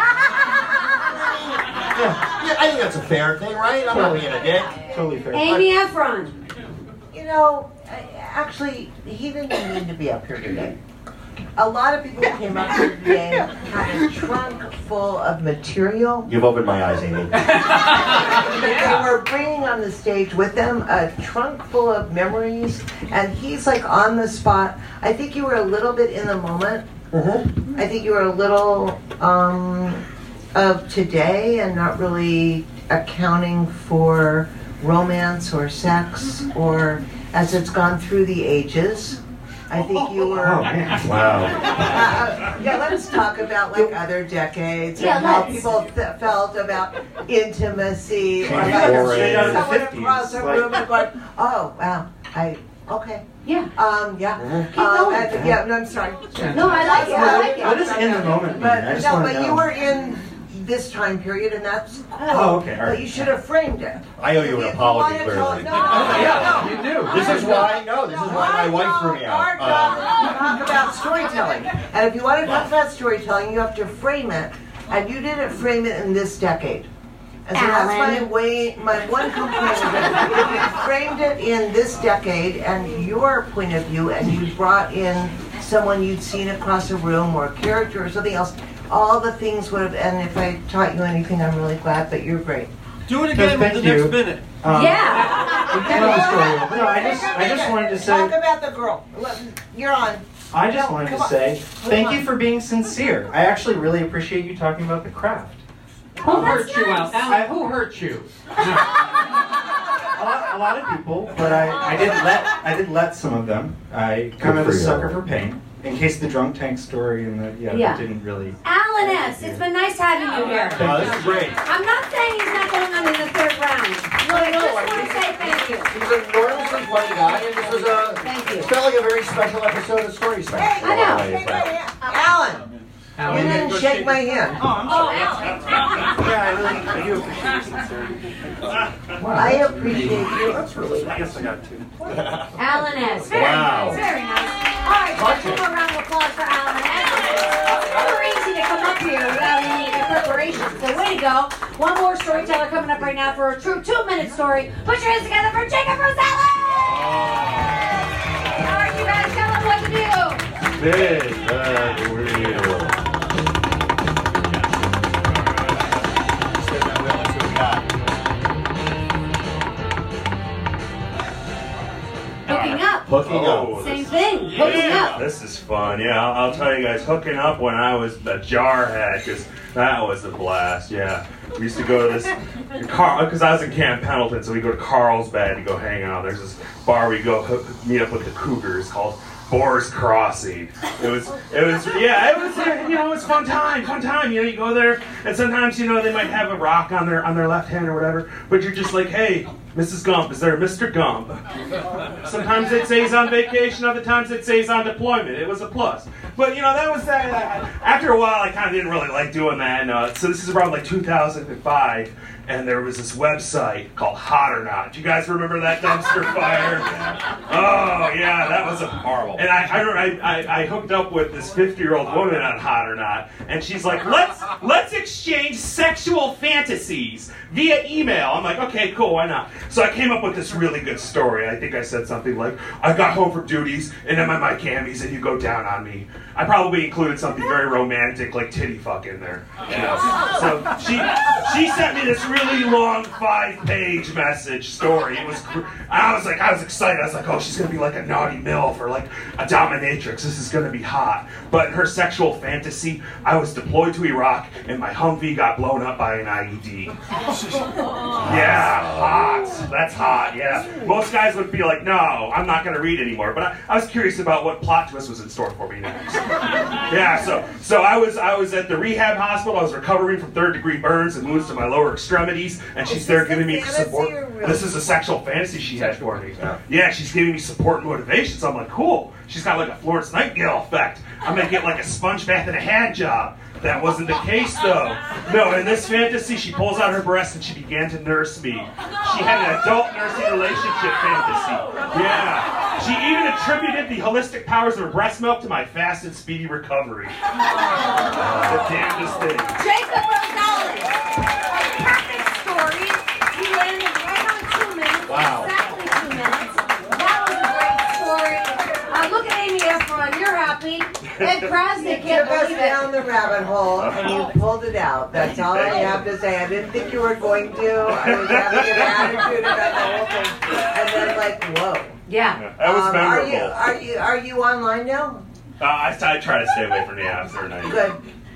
yeah, I think that's a fair thing, right? I'm not being a dick. Totally fair. Amy Efron. You know, I- actually, he didn't even need to be up here today. A lot of people who came up here today had a trunk full of material You've opened my eyes, Amy. that they were bringing on the stage with them, a trunk full of memories, and he's like on the spot. I think you were a little bit in the moment. Mm-hmm. I think you were a little um, of today and not really accounting for romance or sex or as it's gone through the ages. I think you were. Oh, man. Wow. Uh, yeah, let's talk about like other decades Yeah, and how let's. people th- felt about intimacy. Or Maybe like boring. Straight out of the someone fifties, across the like- room and going, "Oh, wow, I okay." Yeah. Um, yeah. Mhm. Keep Um, going. and- yeah, no, I'm sorry. No, I like it. I like What it. does in the moment mean? But I just no, want but to know. you were in this time period, and that's cool. Oh, okay, all But right. you should have framed it. I owe you an If apology, wanted to- clearly. No, Yeah, no, you do. This is why, no, this is why my wife threw me Our out. job Uh, is to talk about storytelling. And if you want to talk about storytelling, you have to frame it. And you didn't frame it in this decade. And so that's my Alan. way, my one complaint is that if you framed it in this decade and your point of view, and you brought in someone you'd seen across a room or a character or something else, all the things would have, and if I taught you anything, I'm really glad, but you're great. Do it again with Thank the you. next minute. Um, Yeah. tell the story. No, I just, I just wanted to say, Talk about the girl. Look, you're on. I just No, wanted come to on. say, thank Come you on. for being sincere. I actually really appreciate you talking about the craft. Who hurt you, Al? nice. Alan, who hurt you? A lot, a lot of people, but I, I did let, I did let some of them. I kind of for a you. sucker for pain. In case the drunk tank story and the yeah, Yeah. that didn't really. Alan S., it's been nice having you here. uh, this is great. I'm not saying he's not going on in the third round. No, I just want to say thank you. He's an enormously funny guy, and this was a, Thank you. it felt like a very special episode of Story Smash. I know. Shake my hand. Alan, Alan, you didn't shake my hand. Oh, Alan. Yeah, I really, I do appreciate sincerity. I appreciate you. That's really. I guess I got two. Alan S. Very Wow. nice. Very nice. All right, let's give a round of applause for Alan S. It's never easy to come up here without any preparation. So way to go. One more storyteller coming up right now for a true two-minute story. Put your hands together for Jacob Rosales! All right, you guys, tell them what to do. Big bad wheel. Hooking up. Hooking Oh, up. Same thing. Hooking up. This is fun. Yeah, I'll, I'll tell you guys, hooking up when I was a jarhead, because that was a blast. Yeah, we used to go to this Carl, because I was in Camp Pendleton, so we go to Carlsbad to go hang out. There's this bar we go hook, meet up with the Cougars called Boar's Crossing. It was, it was, yeah, it was, uh, you know, it was fun time, fun time. You know, you go there, and sometimes, you know, they might have a rock on their on their left hand or whatever, but you're just like, hey, Missus Gump, is there a Mister Gump? Sometimes they'd say he's on vacation, other times they'd say he's on deployment. It was a plus. But, you know, that was that. Uh, after a while, I kind of didn't really like doing that. And, uh, so this is around like two thousand five, and there was this website called Hot or Not. Do you guys remember that dumpster fire? Oh, yeah, that was a horrible. And I, I remember I, I, I hooked up with this fifty-year-old woman on Hot or Not, and she's like, let's let's exchange sexual fantasies via email. I'm like, okay, cool, why not? So I came up with this really good story. I think I said something like, I got home from duties, and then my my camis, and you go down on me. I probably included something very romantic, like titty fuck in there. You know? So she she sent me this really long five-page message story. It was, gr- I was like, I was excited. I was like, oh, she's gonna be like a naughty MILF or like a dominatrix. This is gonna be hot. But her sexual fantasy, I was deployed to Iraq, and my Humvee got blown up by an I E D. Yeah, hot. That's hot. Yeah. Most guys would be like, no, I'm not gonna read anymore. But I, I was curious about what plot twist was in store for me next. Yeah, so so I was I was at the rehab hospital. I was recovering from third degree burns and wounds to my lower extremities, and she's there giving me fantasy support. or real? This is a sexual fantasy she had for me. Yeah, she's giving me support and motivation. So I'm like, cool. She's got like a Florence Nightingale effect. I'm gonna get like a sponge bath and a hand job. That wasn't the case though. No, in this fantasy, she pulls out her breast and she began to nurse me. She had an adult nursing relationship fantasy. Yeah. She even attributed the holistic powers of her breast milk to my fast and speedy recovery. The damnedest thing. Jacob Rosales. A perfect story. You landed right on two minutes. Wow. Exactly two minutes. That was a great story. Uh, look at Amy Efron. You're happy. Ed Krasnick You can't took us believe it. down the rabbit hole and you pulled it out. That's all I have to say. I didn't think you were going to. I was having an attitude about the whole thing. And then like, whoa. Yeah. That was Um, memorable. Are you are you are you online now? Uh, I, I try to stay away from the apps. They're nice. Good.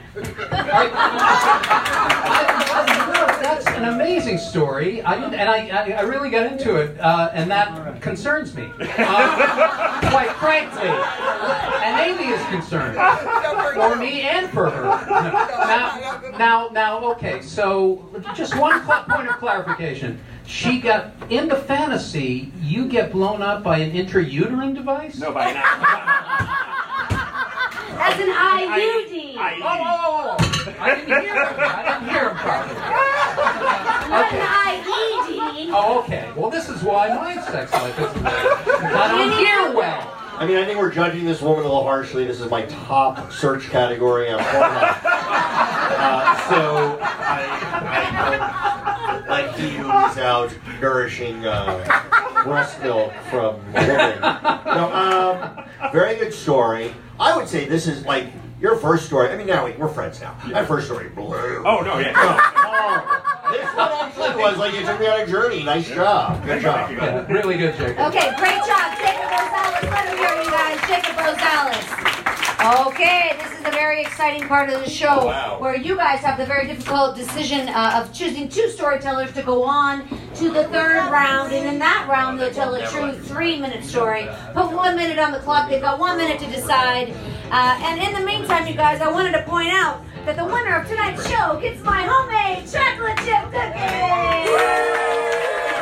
I, that's an amazing story. I didn't, and I, I, I really got into it, uh, and that concerns me, uh, quite frankly. And Amy is concerned for me and for her. Now, now, now. Okay, so just one cl- point of clarification. She got in the fantasy. You get blown up by an intrauterine device? No, by now. That's an I U D. Oh, oh, oh, oh. I didn't hear him. I didn't hear him properly. Not Okay. an I E D. Oh, okay. Well, this is why my sex life isn't there. I don't hear well. I mean, I think we're judging this woman a little harshly. This is my top search category on Pornhub. Uh, so I, I don't like to use out nourishing uh, breast milk from a woman. No, um, very good story. I would say this is like your first story. I mean, now we, we're friends now. My first story blew. Oh, no, yeah. Oh, this one actually was like you took me on a journey. Nice job. Good job. Yeah, really good, Jacob. Okay, great job, Jacob Rosales. Let me hear you guys, Jacob Rosales. Okay, this is a very exciting part of the show Oh, wow. where you guys have the very difficult decision uh, of choosing two storytellers to go on to the third round, and in that round they'll tell a true three-minute story. Put one minute on the clock. They've got one minute to decide. Uh, and in the meantime, you guys, I wanted to point out that the winner of tonight's show gets my homemade chocolate chip cookies.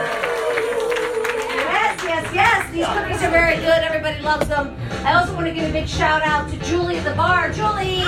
Yes, yes, yes. These cookies are very good. Everybody loves them. I also want to give a big shout out to Julie at the bar. Julie!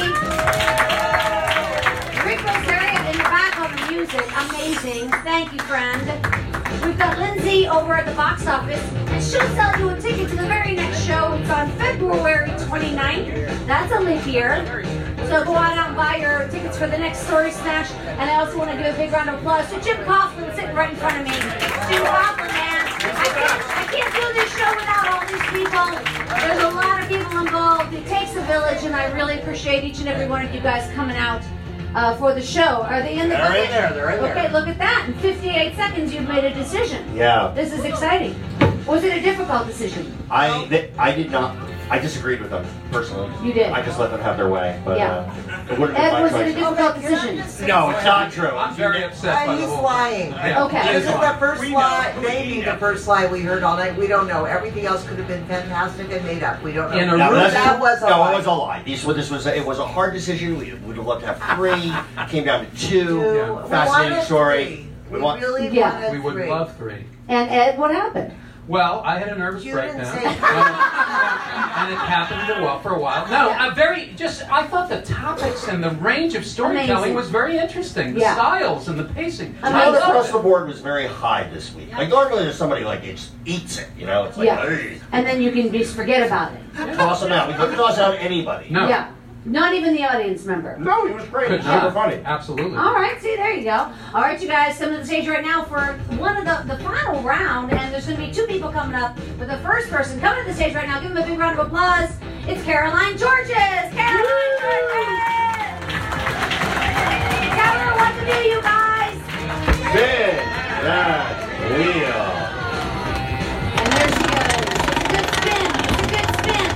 Rick Rosaria in the back on the music. Amazing. Thank you, friend. We've got Lindsay over at the box office, and she'll sell you a ticket to the very next show. It's on February twenty-ninth. That's a leap year. So go on out and buy your tickets for the next Story Smash. And I also want to give a big round of applause to Jim Coughlin sitting right in front of me. Jim Coughlin, man. I can't, I can't do this show without all these people. There's a lot of people involved. It takes a village, and I really appreciate each and every one of you guys coming out uh, for the show. Are they in the They're in village? there, they're in there. Okay, look at that. In fifty-eight seconds, you've made a decision. Yeah. This is exciting. Was it a difficult decision? I th- I did not. I disagreed with them personally. You did. I just let them have their way. But Yeah. uh, it wouldn't Ed, be my was it a choice. difficult decision? No, it's not true. I'm very upset Uh, by the he's whole lying. Yeah, Okay. he This is is the lying. first We lie, know. maybe We the know. first lie we heard all night. We don't know. Everything else could have been fantastic and made up. We don't know. In a No, room- that's- that was a no, lie. it was a lie. These, this was a, it was a hard decision. We would have loved to have three. Came down to two. Two. Yeah. We Fascinating wanted story. three. We We want- really Yeah. wanted We would three. love three. And Ed, what happened? Well, I had a nervous You didn't breakdown. say- And it happened a while, for a while. No, I very just I thought the topics and the range of storytelling Amazing. was very interesting. The Yeah. styles and the pacing. I Amazing. Tone loved across it. the board was very high this week. Like normally there's somebody like it just eats it, you know. It's like Yeah. "Hey." And then you can just forget about it. Toss them out. We couldn't toss out anybody. No. Yeah. Not even the audience member. No, he was great. Could Super not. funny. Absolutely. All right, see, there you go. All right, you guys, come to the stage right now for one of the, the final round, and there's going to be two people coming up. But the first person coming to the stage right now, give them a big round of applause. It's Caroline Georges. Caroline Georges. Tell her what to do, you guys. Spin that wheel. And there she goes. It's a good spin. It's a good spin.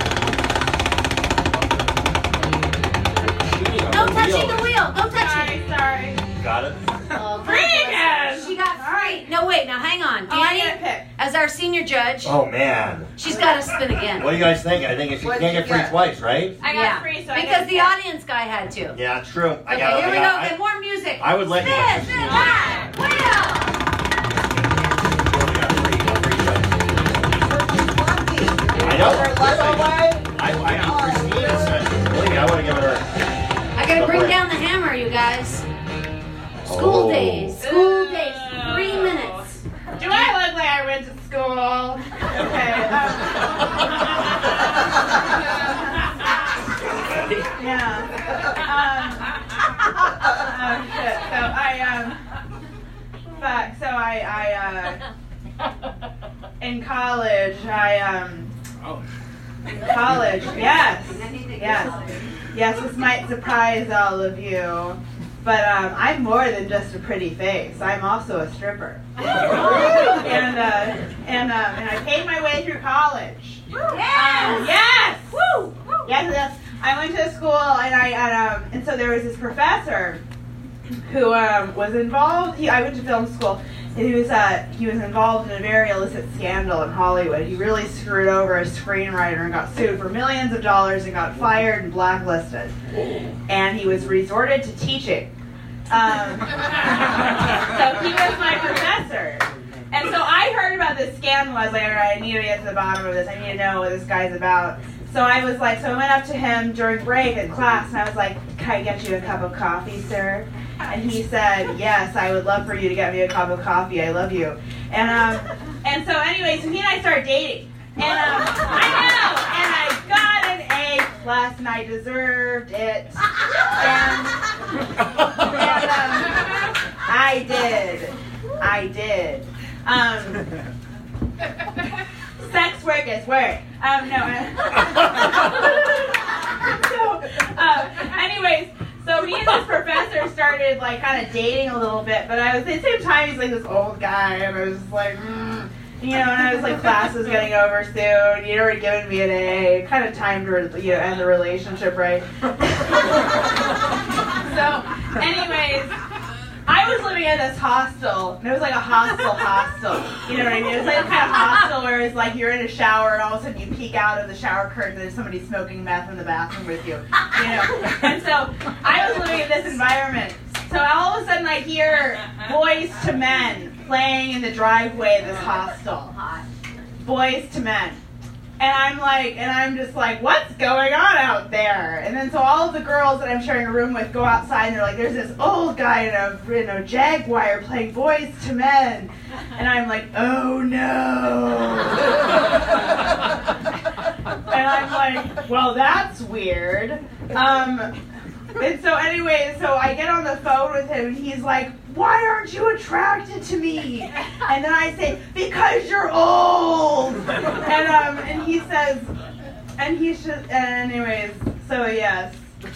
Cheating on No the touching wheel. the wheel. Don't touch it. Sorry, sorry. Got it. Oh, Free again. She got free. No, wait. Now, hang on. Oh, I Danny, gotta pick. as our senior judge, Oh man. she's got to spin again. What do you guys think? I think if you What'd can't you get free get? twice, right? I got Yeah, free, so I because get the to audience guy had to. Yeah, it's true. I Okay, got it. here we I go. got- Get more music. I would let you- Spin, spin that wheel. I got three, three choices. Lucky. know. Her love away. I, I mean, Christina said, believe me, I want to give her. I gotta bring down the hammer, you guys. School Oh. days. School days. Three minutes. Do I look like I went to school? Okay. Um, yeah. Um, oh shit. So I um. Fuck. So I I uh. In college, I um. In college, yes, yes, yes. This might surprise all of you. But um, I'm more than just a pretty face. I'm also a stripper. and uh, and um, and I paid my way through college. Yes! Um, yes! Woo! Yes, yes. I went to school and I and, um, and so there was this professor who um, was involved. He, I went to film school. And he was uh, he was involved in a very illicit scandal in Hollywood. He really screwed over a screenwriter and got sued for millions of dollars and got fired and blacklisted. And he was resorted to teaching. Um, so he was my professor. And so I heard about this scandal. I was like, all right, I need to get to the bottom of this. I need to know what this guy's about. So I was like, so I went up to him during break in class and I was like, can I get you a cup of coffee, sir? And he said, yes, I would love for you to get me a cup of coffee. I love you. And um, and so anyway, so he and I started dating. And um, I know, and I got an A plus, and I deserved it. And, and um, I did, I did. Um, sex work is work. Um, no. so, uh, anyways. So me and this professor started like kind of dating a little bit, but I was at the same time he's like this old guy, and I was just like, mm, you know, and I was like, class was getting over soon. He'd already given me an A, kind of time to you know end the relationship, right? So, anyways, I was living in this hostel, and it was like a hostel hostel. You know what I mean? It's like a kind of hostel where it's like you're in a shower, and all of a sudden you peek out of the shower curtain, and there's somebody smoking meth in the bathroom with you. You know? And so I was living in this environment. So all of a sudden I hear Boys to Men playing in the driveway of this hostel. Boys to Men. And I'm like, and I'm just like, what's going on out there? And then so all of the girls that I'm sharing a room with go outside and they're like, there's this old guy in a, in a Jaguar playing Boys to Men. And I'm like, oh no. And I'm like, well, that's weird. Um, and so anyway, so I get on the phone with him and he's like, why aren't you attracted to me? And then I say, because you're old. And um, and he says, and he should, and anyways, so yes.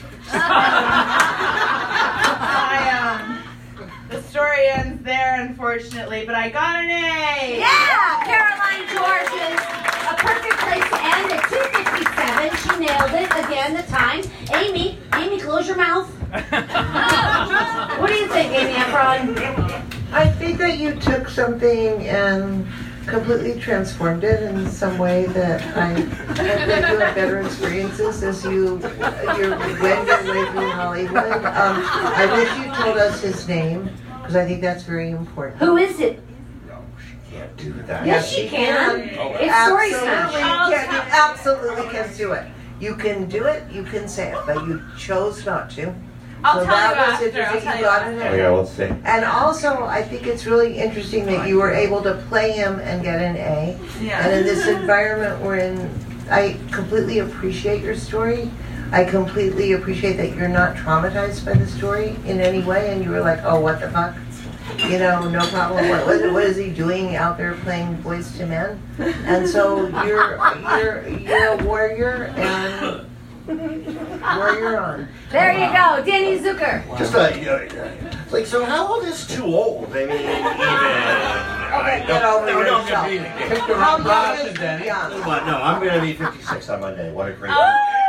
I, um, the story ends there, unfortunately, but I got an A. Yeah, Caroline George's A Perfect Place to End at two fifty-seven. She nailed it again, the time. Amy, Amy, close your mouth. What do you think, Amy Efron? I think that you took something and completely transformed it in some way that I hope that you have better experiences as you you're when you're living in Hollywood. Um, I wish you told us his name because I think that's very important. Who is it? Can't do that. Yes, she can. It's Story Smash. Absolutely, you can. You absolutely can do it. You can do it. You can say it, but you chose not to. I'll so tell that you was after. interesting. I'll tell You you got after. it. Oh yeah, let's see. And also, I think it's really interesting that you were able to play him and get an A. Yeah. And in this environment we're in, I completely appreciate your story. I completely appreciate that you're not traumatized by the story in any way, and you were like, oh, what the fuck? You know, no problem. What, what, what is he doing out there playing Boys to Men? And so you're you're you're a warrior, and warrior on. There you go, Danny Zucker. Just a, you know, it's like, so how old is too old? I mean, even. I, Get over no, no, no, yourself. I'm Take the How wrong young glasses, is Danny. young? But no, I'm going to be fifty-six on Monday. What a great. Oh,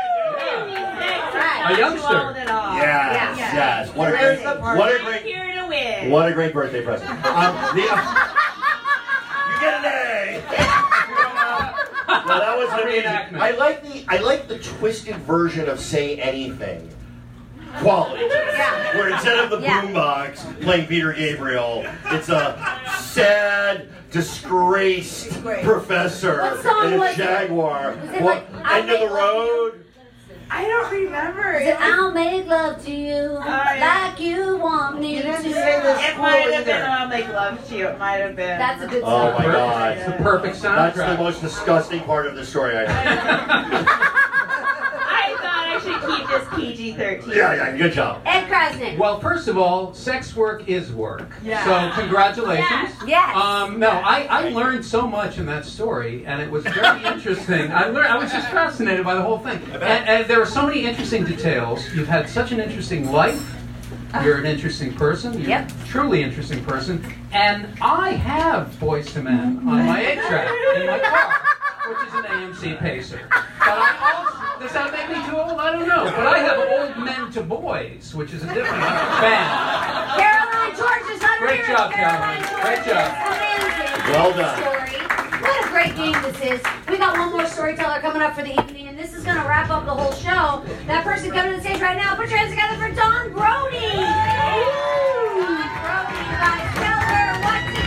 A youngster. Yes, Yes. yes. What a Where's great, the party? what a I'm great, here to win. what a great birthday present. Um, the, you get an A. Well, that was amazing. Reenactment. I like the, I like the twisted version of Say Anything. Quality. Yeah. Where instead of the Yeah. boombox playing Peter Gabriel, it's a sad, disgraced professor What song in a was it? Jaguar. Was it What, like, I'll End of the Make Love to You? Road? I don't remember. Is it I'll make love to you like you want me to? It might have been I'll Make Love to You. It might have been. That's a good Oh song. my God. It's the perfect soundtrack. That's the most disgusting part of the story I heard. I thought I should keep this P G thirteen. Yeah, yeah, good job. Ed Krasnick. Well, first of all, sex work is work. Yeah. So congratulations. Yes. Yes. Um, no, I, I learned so much in that story, and it was very interesting. I learned. I was just fascinated by the whole thing, and, and there were so many interesting details. You've had such an interesting life. You're an interesting person. You're Yep. a truly interesting person. And I have Boys to Men on my eight track in my car, which is an A M C Pacer. But I also, does that make me too old? I don't know. But I have Old Men to Boys, which is a different band. Caroline George is not Great here. job, Caroline Caroline. George Great is job. amazing. Well done. Story. What a great game this is. We got one more storyteller coming up for the evening, and this is going to wrap up the whole show. That person coming to the stage right now, put your hands together for Dawn Brody. Dawn Brody, you guys, tell her what to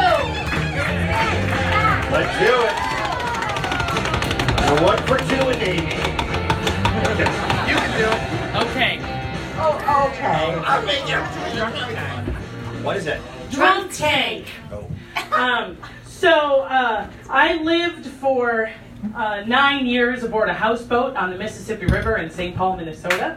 do. Let's do it. We're one for two in Navy. You can do it. Okay. Oh, okay. I'll make you. What is it? Drunk tank. Um, so uh, I lived for uh, nine years aboard a houseboat on the Mississippi River in Saint Paul, Minnesota.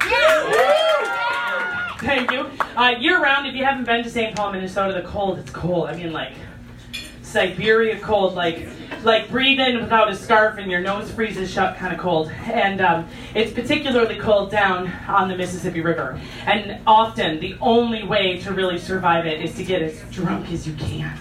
Thank you. Uh, year round, if you haven't been to Saint Paul, Minnesota, the cold, it's cold. I mean, like Siberia cold, like like breathe in without a scarf and your nose freezes shut kind of cold. And um, it's particularly cold down on the Mississippi River. And often the only way to really survive it is to get as drunk as you can.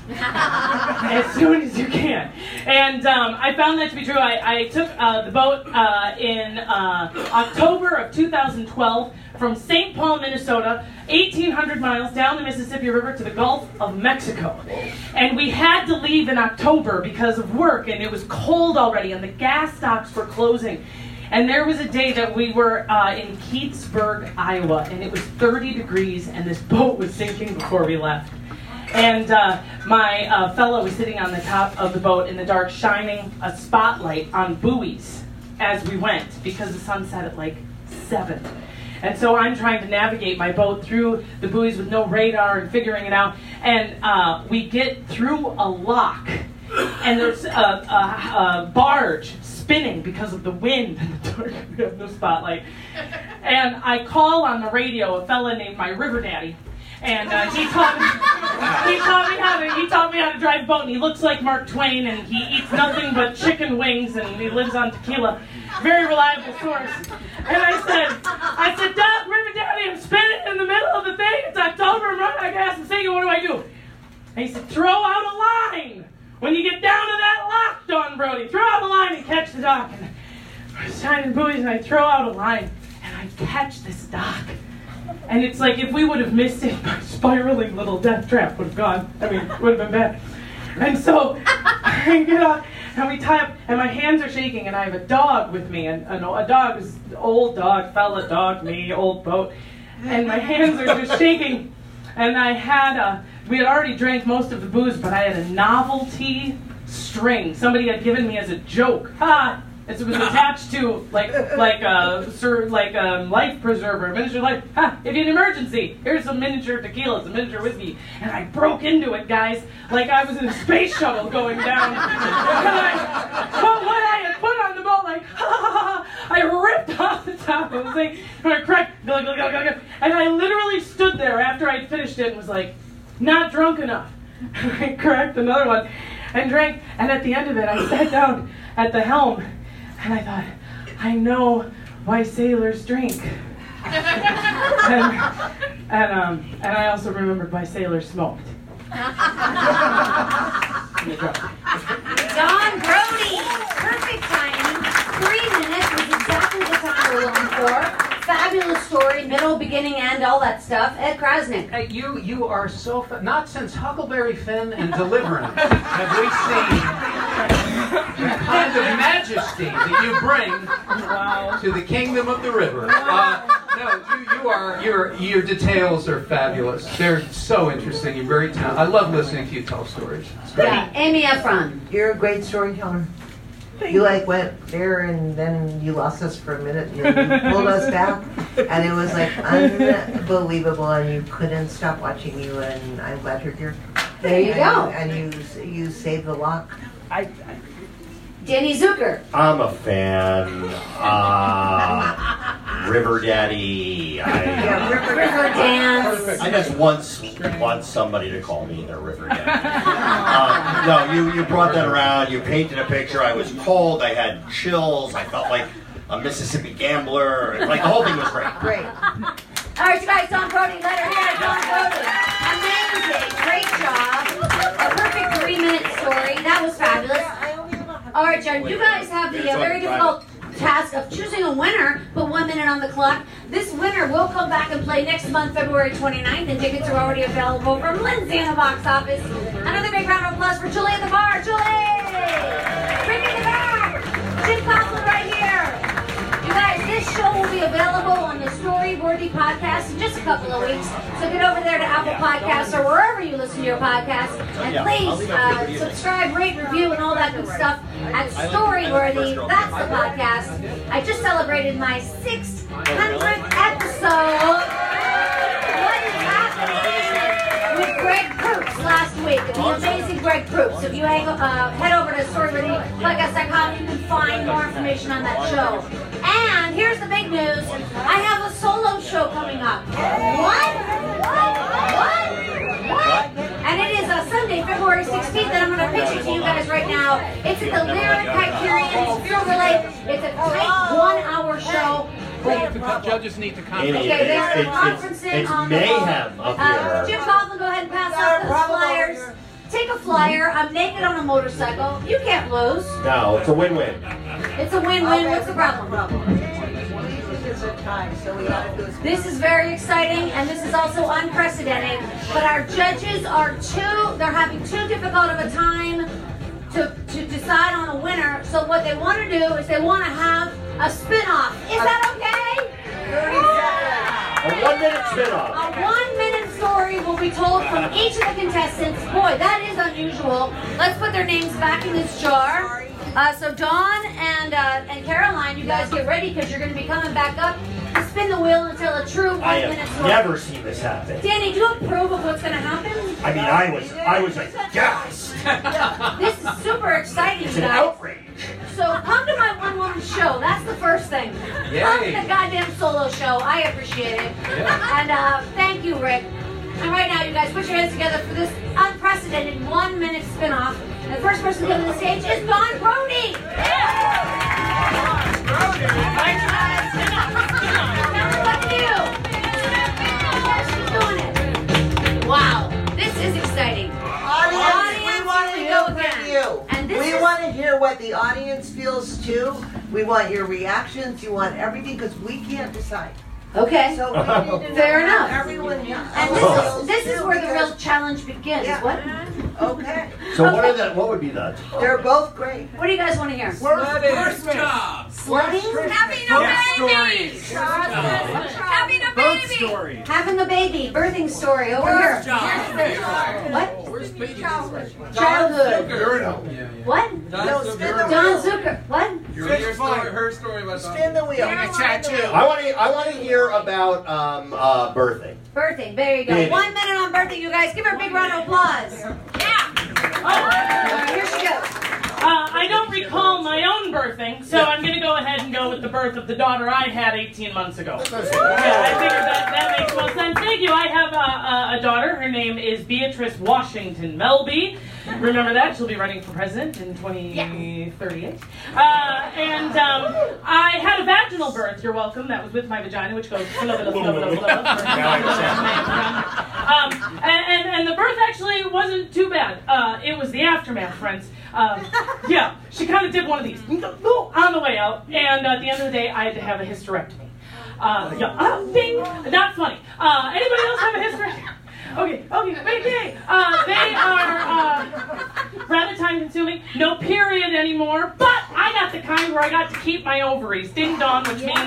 As soon as you can. And um, I found that to be true. I, I took uh, the boat uh, in uh, October of two thousand twelve from Saint Paul, Minnesota, eighteen hundred miles down the Mississippi River to the Gulf of Mexico. And we had to leave in October because of work, and it was cold already, and the gas stops were closing. And there was a day that we were uh, in Keatsburg, Iowa, and it was thirty degrees, and this boat was sinking before we left. And uh, my uh, fellow was sitting on the top of the boat in the dark, shining a spotlight on buoys as we went, because the sun set at like seven. And so I'm trying to navigate my boat through the buoys with no radar and figuring it out. And uh, we get through a lock, and there's a, a, a barge spinning because of the wind and the dark. We have no spotlight. And I call on the radio a fella named my river daddy. And uh, he taught me, he taught me how to, he taught me how to drive a boat. And he looks like Mark Twain, and he eats nothing but chicken wings, and he lives on tequila. Very reliable source. And I said, I said, Doc, River Daddy, I'm spinning in the middle of the thing. It's October, I'm running out of gas and singing. What do I do? And he said, throw out a line. When you get down to that lock, Dawn Brody, throw out a line and catch the dock. And I was shining buoys, and I throw out a line, and I catch this dock. And it's like if we would have missed it, my spiraling little death trap would have gone. I mean, it would have been bad. And so I get up, and we tie up, and my hands are shaking, and I have a dog with me, and, and a dog is old dog, fella dog, me, old boat, and my hands are just shaking. And I had a, we had already drank most of the booze, but I had a novelty string somebody had given me as a joke. Ha! It was attached to like like a sir like a life preserver, a miniature life. Ha! If you had an emergency, here's some miniature tequila, some miniature whiskey, and I broke into it, guys, like I was in a space shuttle going down. And I put what I had put on the boat, like ha ha ha! I ripped off the top of the thing, and I cracked, glug, glug, glug, glug, glug, and I literally stood there after I'd finished it and was like, not drunk enough. I cracked another one and drank, and at the end of it, I sat down at the helm. And I thought, I know why sailors drink. and and, um, and I also remembered why sailors smoked. Dawn Brody, perfect timing. Three minutes was exactly the time we're looking for. Fabulous story, middle, beginning, end, all that stuff. Ed Krasnick. Hey, you you are so fa- not since Huckleberry Finn and Deliverance have we seen the kind of majesty that you bring wow. to the kingdom of the river. Uh, no, you, you are, your, your details are fabulous. They're so interesting. You're very talented. I love listening to you tell stories. It's great. Yeah, Amy Efron. You're a great storyteller. You like went there and then you lost us for a minute and then you pulled us back and it was like unbelievable and you couldn't stop watching you and I'm glad you're here. There you and go. You, and you you saved the lock. I, I, Danny Zucker. I'm a fan. Uh, River Daddy. I, Yeah, uh, River, River Dance. I just once want somebody to call me their River Daddy. Um, no, you, you brought that around. You painted a picture. I was cold. I had chills. I felt like a Mississippi gambler. Like the whole thing was great. Great. All right, you guys, Don Brody, let her hear it, Don Brody. Amazing, great job. A perfect three-minute story. That was fabulous. All right, Jared, you guys have the uh, very difficult task of choosing a winner. Put one minute on the clock. This winner will come back and play next month, February twenty-ninth, and tickets are already available from Lindsay in the box office. Another big round of applause for Julie at the bar. Julie! Bring it back! Jim Coughlin right here. You guys, this show will be available on the Storyworthy podcast in just a couple of weeks. So get over there to Apple Podcasts or wherever you listen to your podcasts. And please uh, subscribe, rate, review, and all that good stuff at Storyworthy. That's the podcast. I just celebrated my six hundredth episode. What is happening with Greg Proops last week? The amazing Greg Proops. If you hang, uh, head over to Storyworthy Podcast dot com, you can find more information on that show. And here's the big news. I have a solo show coming up. What? What? What? What? And it is a Sunday, February sixteenth, and I'm going to pitch it to you guys right now. It's at the Lyric Hyperion, Silver Lake. It's a tight one-hour show. The judges need to come. Amy, Okay, they're it's, it's, conferencing it's on the mayhem phone. up Uh, here. Jim Coughlin, go ahead and pass out those flyers. Take a flyer. I'm naked on a motorcycle. You can't lose. No, it's a win-win. It's a win-win. What's the problem? This is very exciting, and this is also unprecedented. But our judges are too, they're having too difficult of a time to, to decide on a winner. So what they want to do is they want to have a spin-off. Is that okay? A one-minute spin-off. A one-minute story will be told from each of the contestants. Boy, that is unusual. Let's put their names back in this jar. Uh, so Dawn and uh, and Caroline, you guys get ready because you're going to be coming back up to spin the wheel and tell a true I one-minute have story. never seen this happen. Danny, do you approve of what's going to happen? I mean, I was, I was like, yes. This is super exciting, It's you an guys. outrage. So come to my one-woman show. That's the first thing. Yay. Come to the goddamn solo show. I appreciate it. Yeah. And uh, thank you, Rick. And right now, you guys, put your hands together for this unprecedented one-minute spin-off. And the first person to come to the stage is Don Brody. Brody. Thanks, guys. Now, fuck you. She's doing it. Wow. This is exciting. Audience, Audience, we want to here we hear go from again. you. And this we is- want to hear what the audience feels too. We want your reactions. You want everything because we can't decide. Okay. So we need to know Fair how enough. everyone And feels this is, this is too, where the real because- challenge begins. Yeah. What? Okay. So what are the, what would be the? They're both great. What do you guys want to hear? First job. Slutting? Having a baby. Having a Birth baby. story. Having a baby, birthing story over here. job. What? Where's baby? Childhood. What? No, spin the Don wheel. Zucker. What? Your story, her story was Spin the wheel. a tattoo. I want to, I want to hear about um, uh, birthing. Birthing. There you go. Baby. One minute on birthing, you guys. Give her a big round of applause. Yeah. All right, here she goes. Uh, I don't recall my own birthing, so I'm going to go ahead and go with the birth of the daughter I had eighteen months ago. Yeah, I figured that, that makes most sense. Thank you. I have a, a, a daughter. Her name is Beatrice Washington Melby. Remember that? She'll be running for president in twenty thirty-eight. Uh, and um, I had a vaginal birth. You're welcome. That was with my vagina, which goes blah, blah, blah, blah, blah, blah. Um, and, and, and the birth actually wasn't too bad. Uh, it was the aftermath, friends. Um, yeah, she kind of did one of these on the way out, and at the end of the day, I had to have a hysterectomy. Uh, yeah, uh, ding, not funny. Uh, anybody else have a hysterectomy? Okay, okay, okay. Uh, they are uh, rather time-consuming. No period anymore, but I got the kind where I got to keep my ovaries. Ding dong, which means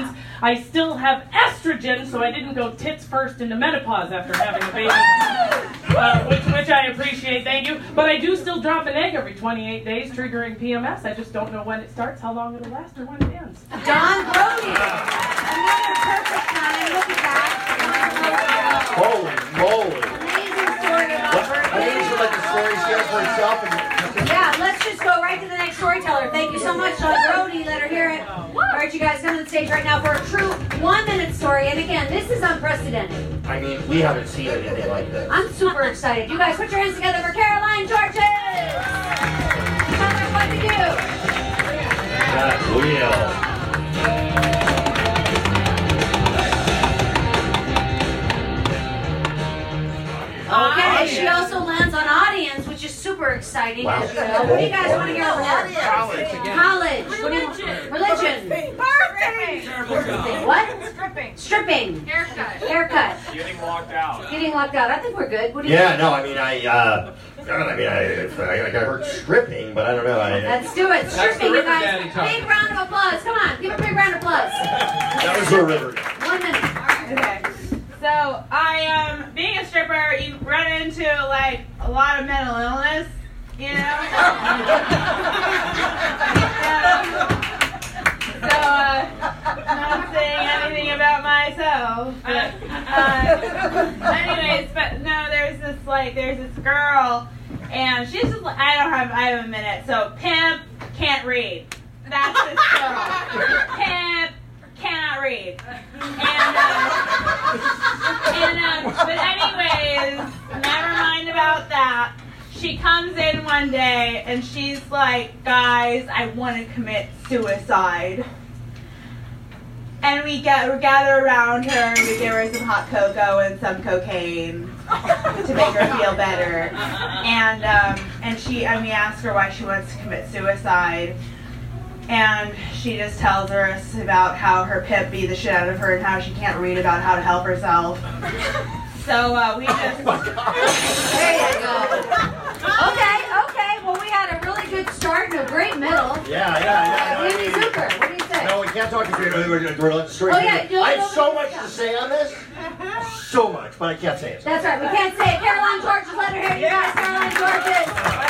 I still have estrogen, so I didn't go tits first into menopause after having a baby, uh, which, which I appreciate, thank you. But I do still drop an egg every twenty-eight days, triggering P M S. I just don't know when it starts, how long it'll last, or when it ends. Don Brody, another perfect time. Look at that. Holy moly. Amazing story about What, birthday. I think we should let the story stand for itself. And, Yeah, let's just go right to the next storyteller. Thank you so much, Don Brody. Let her hear it. All right, you guys, come to the stage right now for a true one-minute story. And again, this is unprecedented. I mean, we haven't seen anything like this. I'm super excited. You guys, put your hands together for Caroline Georges. Tell her what to do. That's real. Okay, she also lands on audience, which is super exciting. Wow. As you know. What do you guys want to hear over here? College again. College. What do you want? Religion. Birthday. What? Stripping. Stripping. Haircut. Haircut. Getting locked out. Getting locked out. I think we're good. What do you Yeah, think? no, I mean, I, uh, I mean, I, I, I heard stripping, but I don't know. I, Let's do it. That's Stripping, the you River guys. Daddy talk. Big round of applause. Come on, give a big round of applause. that was the river. One minute. Okay. So I um being a stripper, you run into like a lot of mental illness, you know. um, so uh, not saying anything about myself, but uh, anyways, but no, there's this like there's this girl, and she's just like, I don't have I have a minute. So pimp can't read. That's this girl. Pimp cannot read. And, uh, and uh, but anyways, never mind about that. She comes in one day and she's like, guys, I want to commit suicide. And we get we gather around her and we give her some hot cocoa and some cocaine to make her feel better. And um, and she and we ask her why she wants to commit suicide. And she just tells us about how her pimp beat the shit out of her and how she can't read about how to help herself. So uh, we just... There you go. Okay, okay. Well, we had a really good start and a great middle. Yeah, yeah, yeah. No, I Danny mean, Zucker, what do you say? no, we can't talk to you. We're, we're, we're letting the story. Oh, yeah, no, I have no, so no, much yeah. to say on this. So much, but I can't say it. That's right, we can't say it. Caroline Georges, let her hear you guys. Caroline Georges.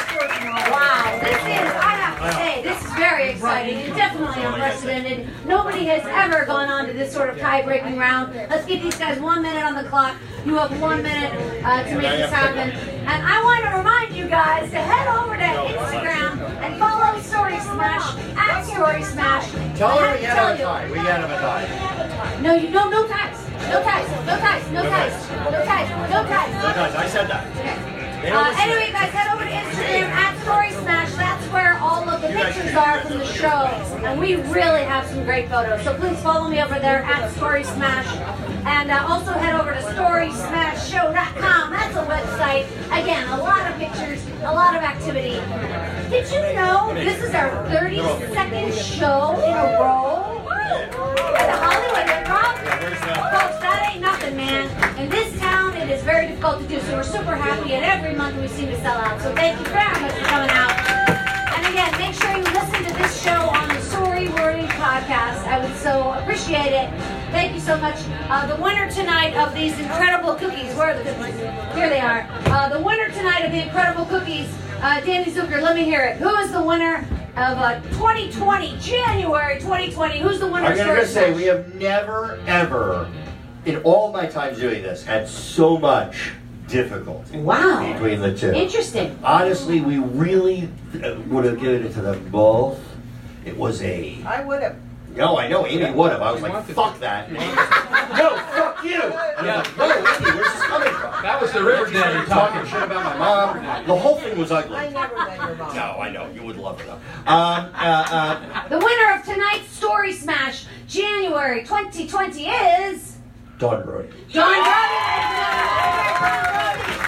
Wow, this is, I have to say, this is very exciting and definitely unprecedented. Nobody has ever gone on to this sort of tie-breaking round. Let's give these guys one minute on the clock. You have one minute uh, to make this happen. And I want to remind you guys to head over to Instagram and follow Story Smash, at Story Smash. Tell I her have we to can't tell have a you. tie. We can't have a tie. No, you no, no ties. No ties. No ties. No ties. No ties. No ties. No, guys, I said that. They don't Uh, listen. anyway, guys, head over to Instagram at Story Smash. That's where all of the pictures are from the show. And we really have some great photos. So please follow me over there at Story Smash. And uh, also head over to story smash show dot com. That's a website. Again, a lot of pictures, a lot of activity. Did you know this is our thirty-second show in a row at the Hollywood Improv? Folks, that ain't nothing, man. In this town, it is very difficult to do, so we're super happy, and every month we seem to sell out. So thank you very much for coming out. And again, make sure you listen to this show on the Story Worthy podcast. I would so appreciate it. Thank you so much. Uh, the winner tonight of these incredible cookies, where are the cookies? Here they are. Uh, the winner tonight of the incredible cookies, uh, Danny Zucker, let me hear it. Who is the winner of uh, twenty twenty, January twenty twenty? Who's the winner I'm of going Story to say Smash? we have never, ever, in all my times doing this, had so much difficulty Wow. between the two. Interesting. Honestly, we really uh, would have given it to them both. It was a... I would have. No, I know Amy would have. I was like, fuck that. No, fuck you. And I was like, no, Amy, where's this coming from? That was the River Daddy Talking talking. shit about my mom. The whole thing was ugly. I never met your mom. No, I know. You would love her though. Um, uh, uh, The winner of tonight's Story Smash, January twenty twenty, is Don Brody. Don Brody.